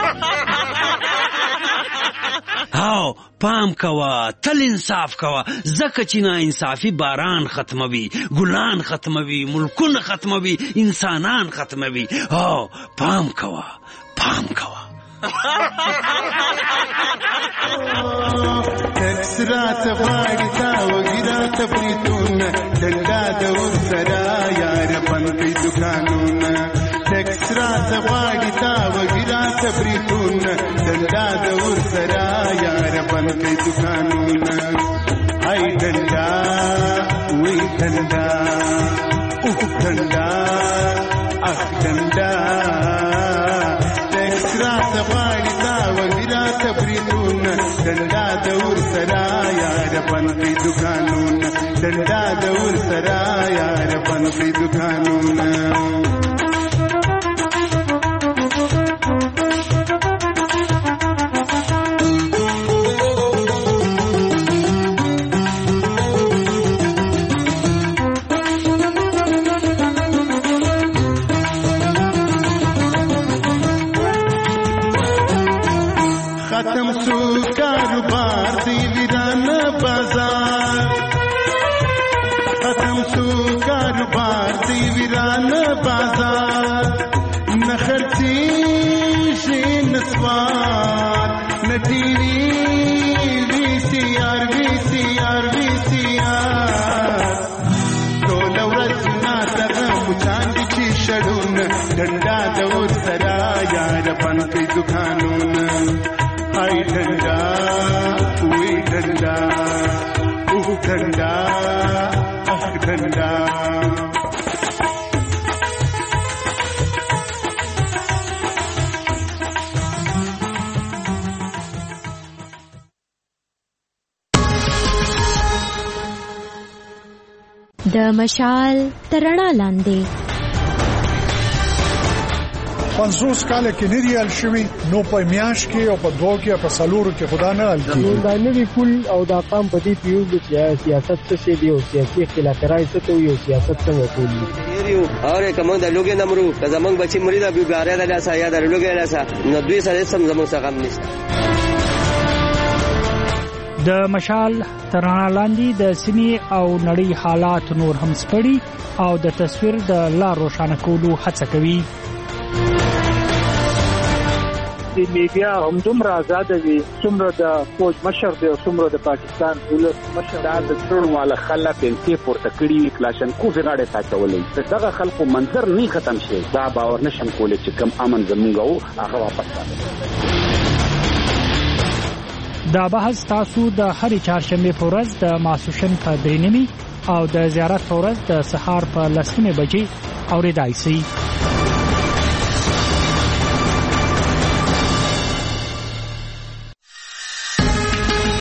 هاو پام کوه، تل انصاف کوه، ځکه چې ناانصافي باران ختموي، ګلان ختموي، ملکونه ختموي، انسانان ختموي. هاو پام کوه، پام کوه. تکس رات غواړي تا وګرا ته پریتونه، ډنډا د ورسره یار بند کړي دکانونه. تکس رات غواړي تا وګرا ته پریتونه، ډنډا د ورسره یار بند کړي دکانونه. ای ډنډا وی ډنډا، اوه ډنډا، اخ ډنډا. تکس رات غواړي تا وګرا ته پریتونه، ډنډا د ورسره یار بند کړي دکانونه. ډنډا د ورسره یار بند کړي دکانونه. ختم سو کاروبار دی ویران بازار، ختم سو کاروبار دی ویران بازار. نخرچی شین سوار، نټیوی وی سی آر وی سی آر وی سی آر. ټول ورځ ناڅه مچان دي چې شړون، ډنډا د ورسره یار بند کړي دکانونه. ای ډنډا وی ډنډا، ډنډا اخ ډنډا د مشال ترڼا لاندې 50 کال کې نریال شوی نو په میاش کې او په دوه کې په سالورو کې خدا نه حل کیږي دا نوی کول او دا قام په دې پیوز د سیاست څه دی او سیاسي اختلافات څه ته یو سیاست څنګه کولی یو اوره کوم د لوګي نمرو که زمنګ بچی مریدا بیګاره د لاسه یا د لوګي لاسه نو دوی سره سم زموږ څخه هم نشته د مشال ترڼا لاندې د سیمې او نړۍ حالات نور هم سپړي او د تصویر د لار روښانه کولو هڅه کوي. د میډیا هم دومره آزاد وي څومره د فوج مشر دی او څومره د پاکستان ولس مشر دا د ټول والا خلک انتي پورته کړي کلاشنکوف غاړه تاچولې دغه خلکو منظر نه ختم شي دا باور نشم کولای چې کم امن زمونږ او هغه واپس راځي. دا بحث تاسو د هرې چهارشنبه په ورځ د ماسوشن په 3:30 او د زیارت په ورځ د سهار په 10:00 بجې اورېدای شئ.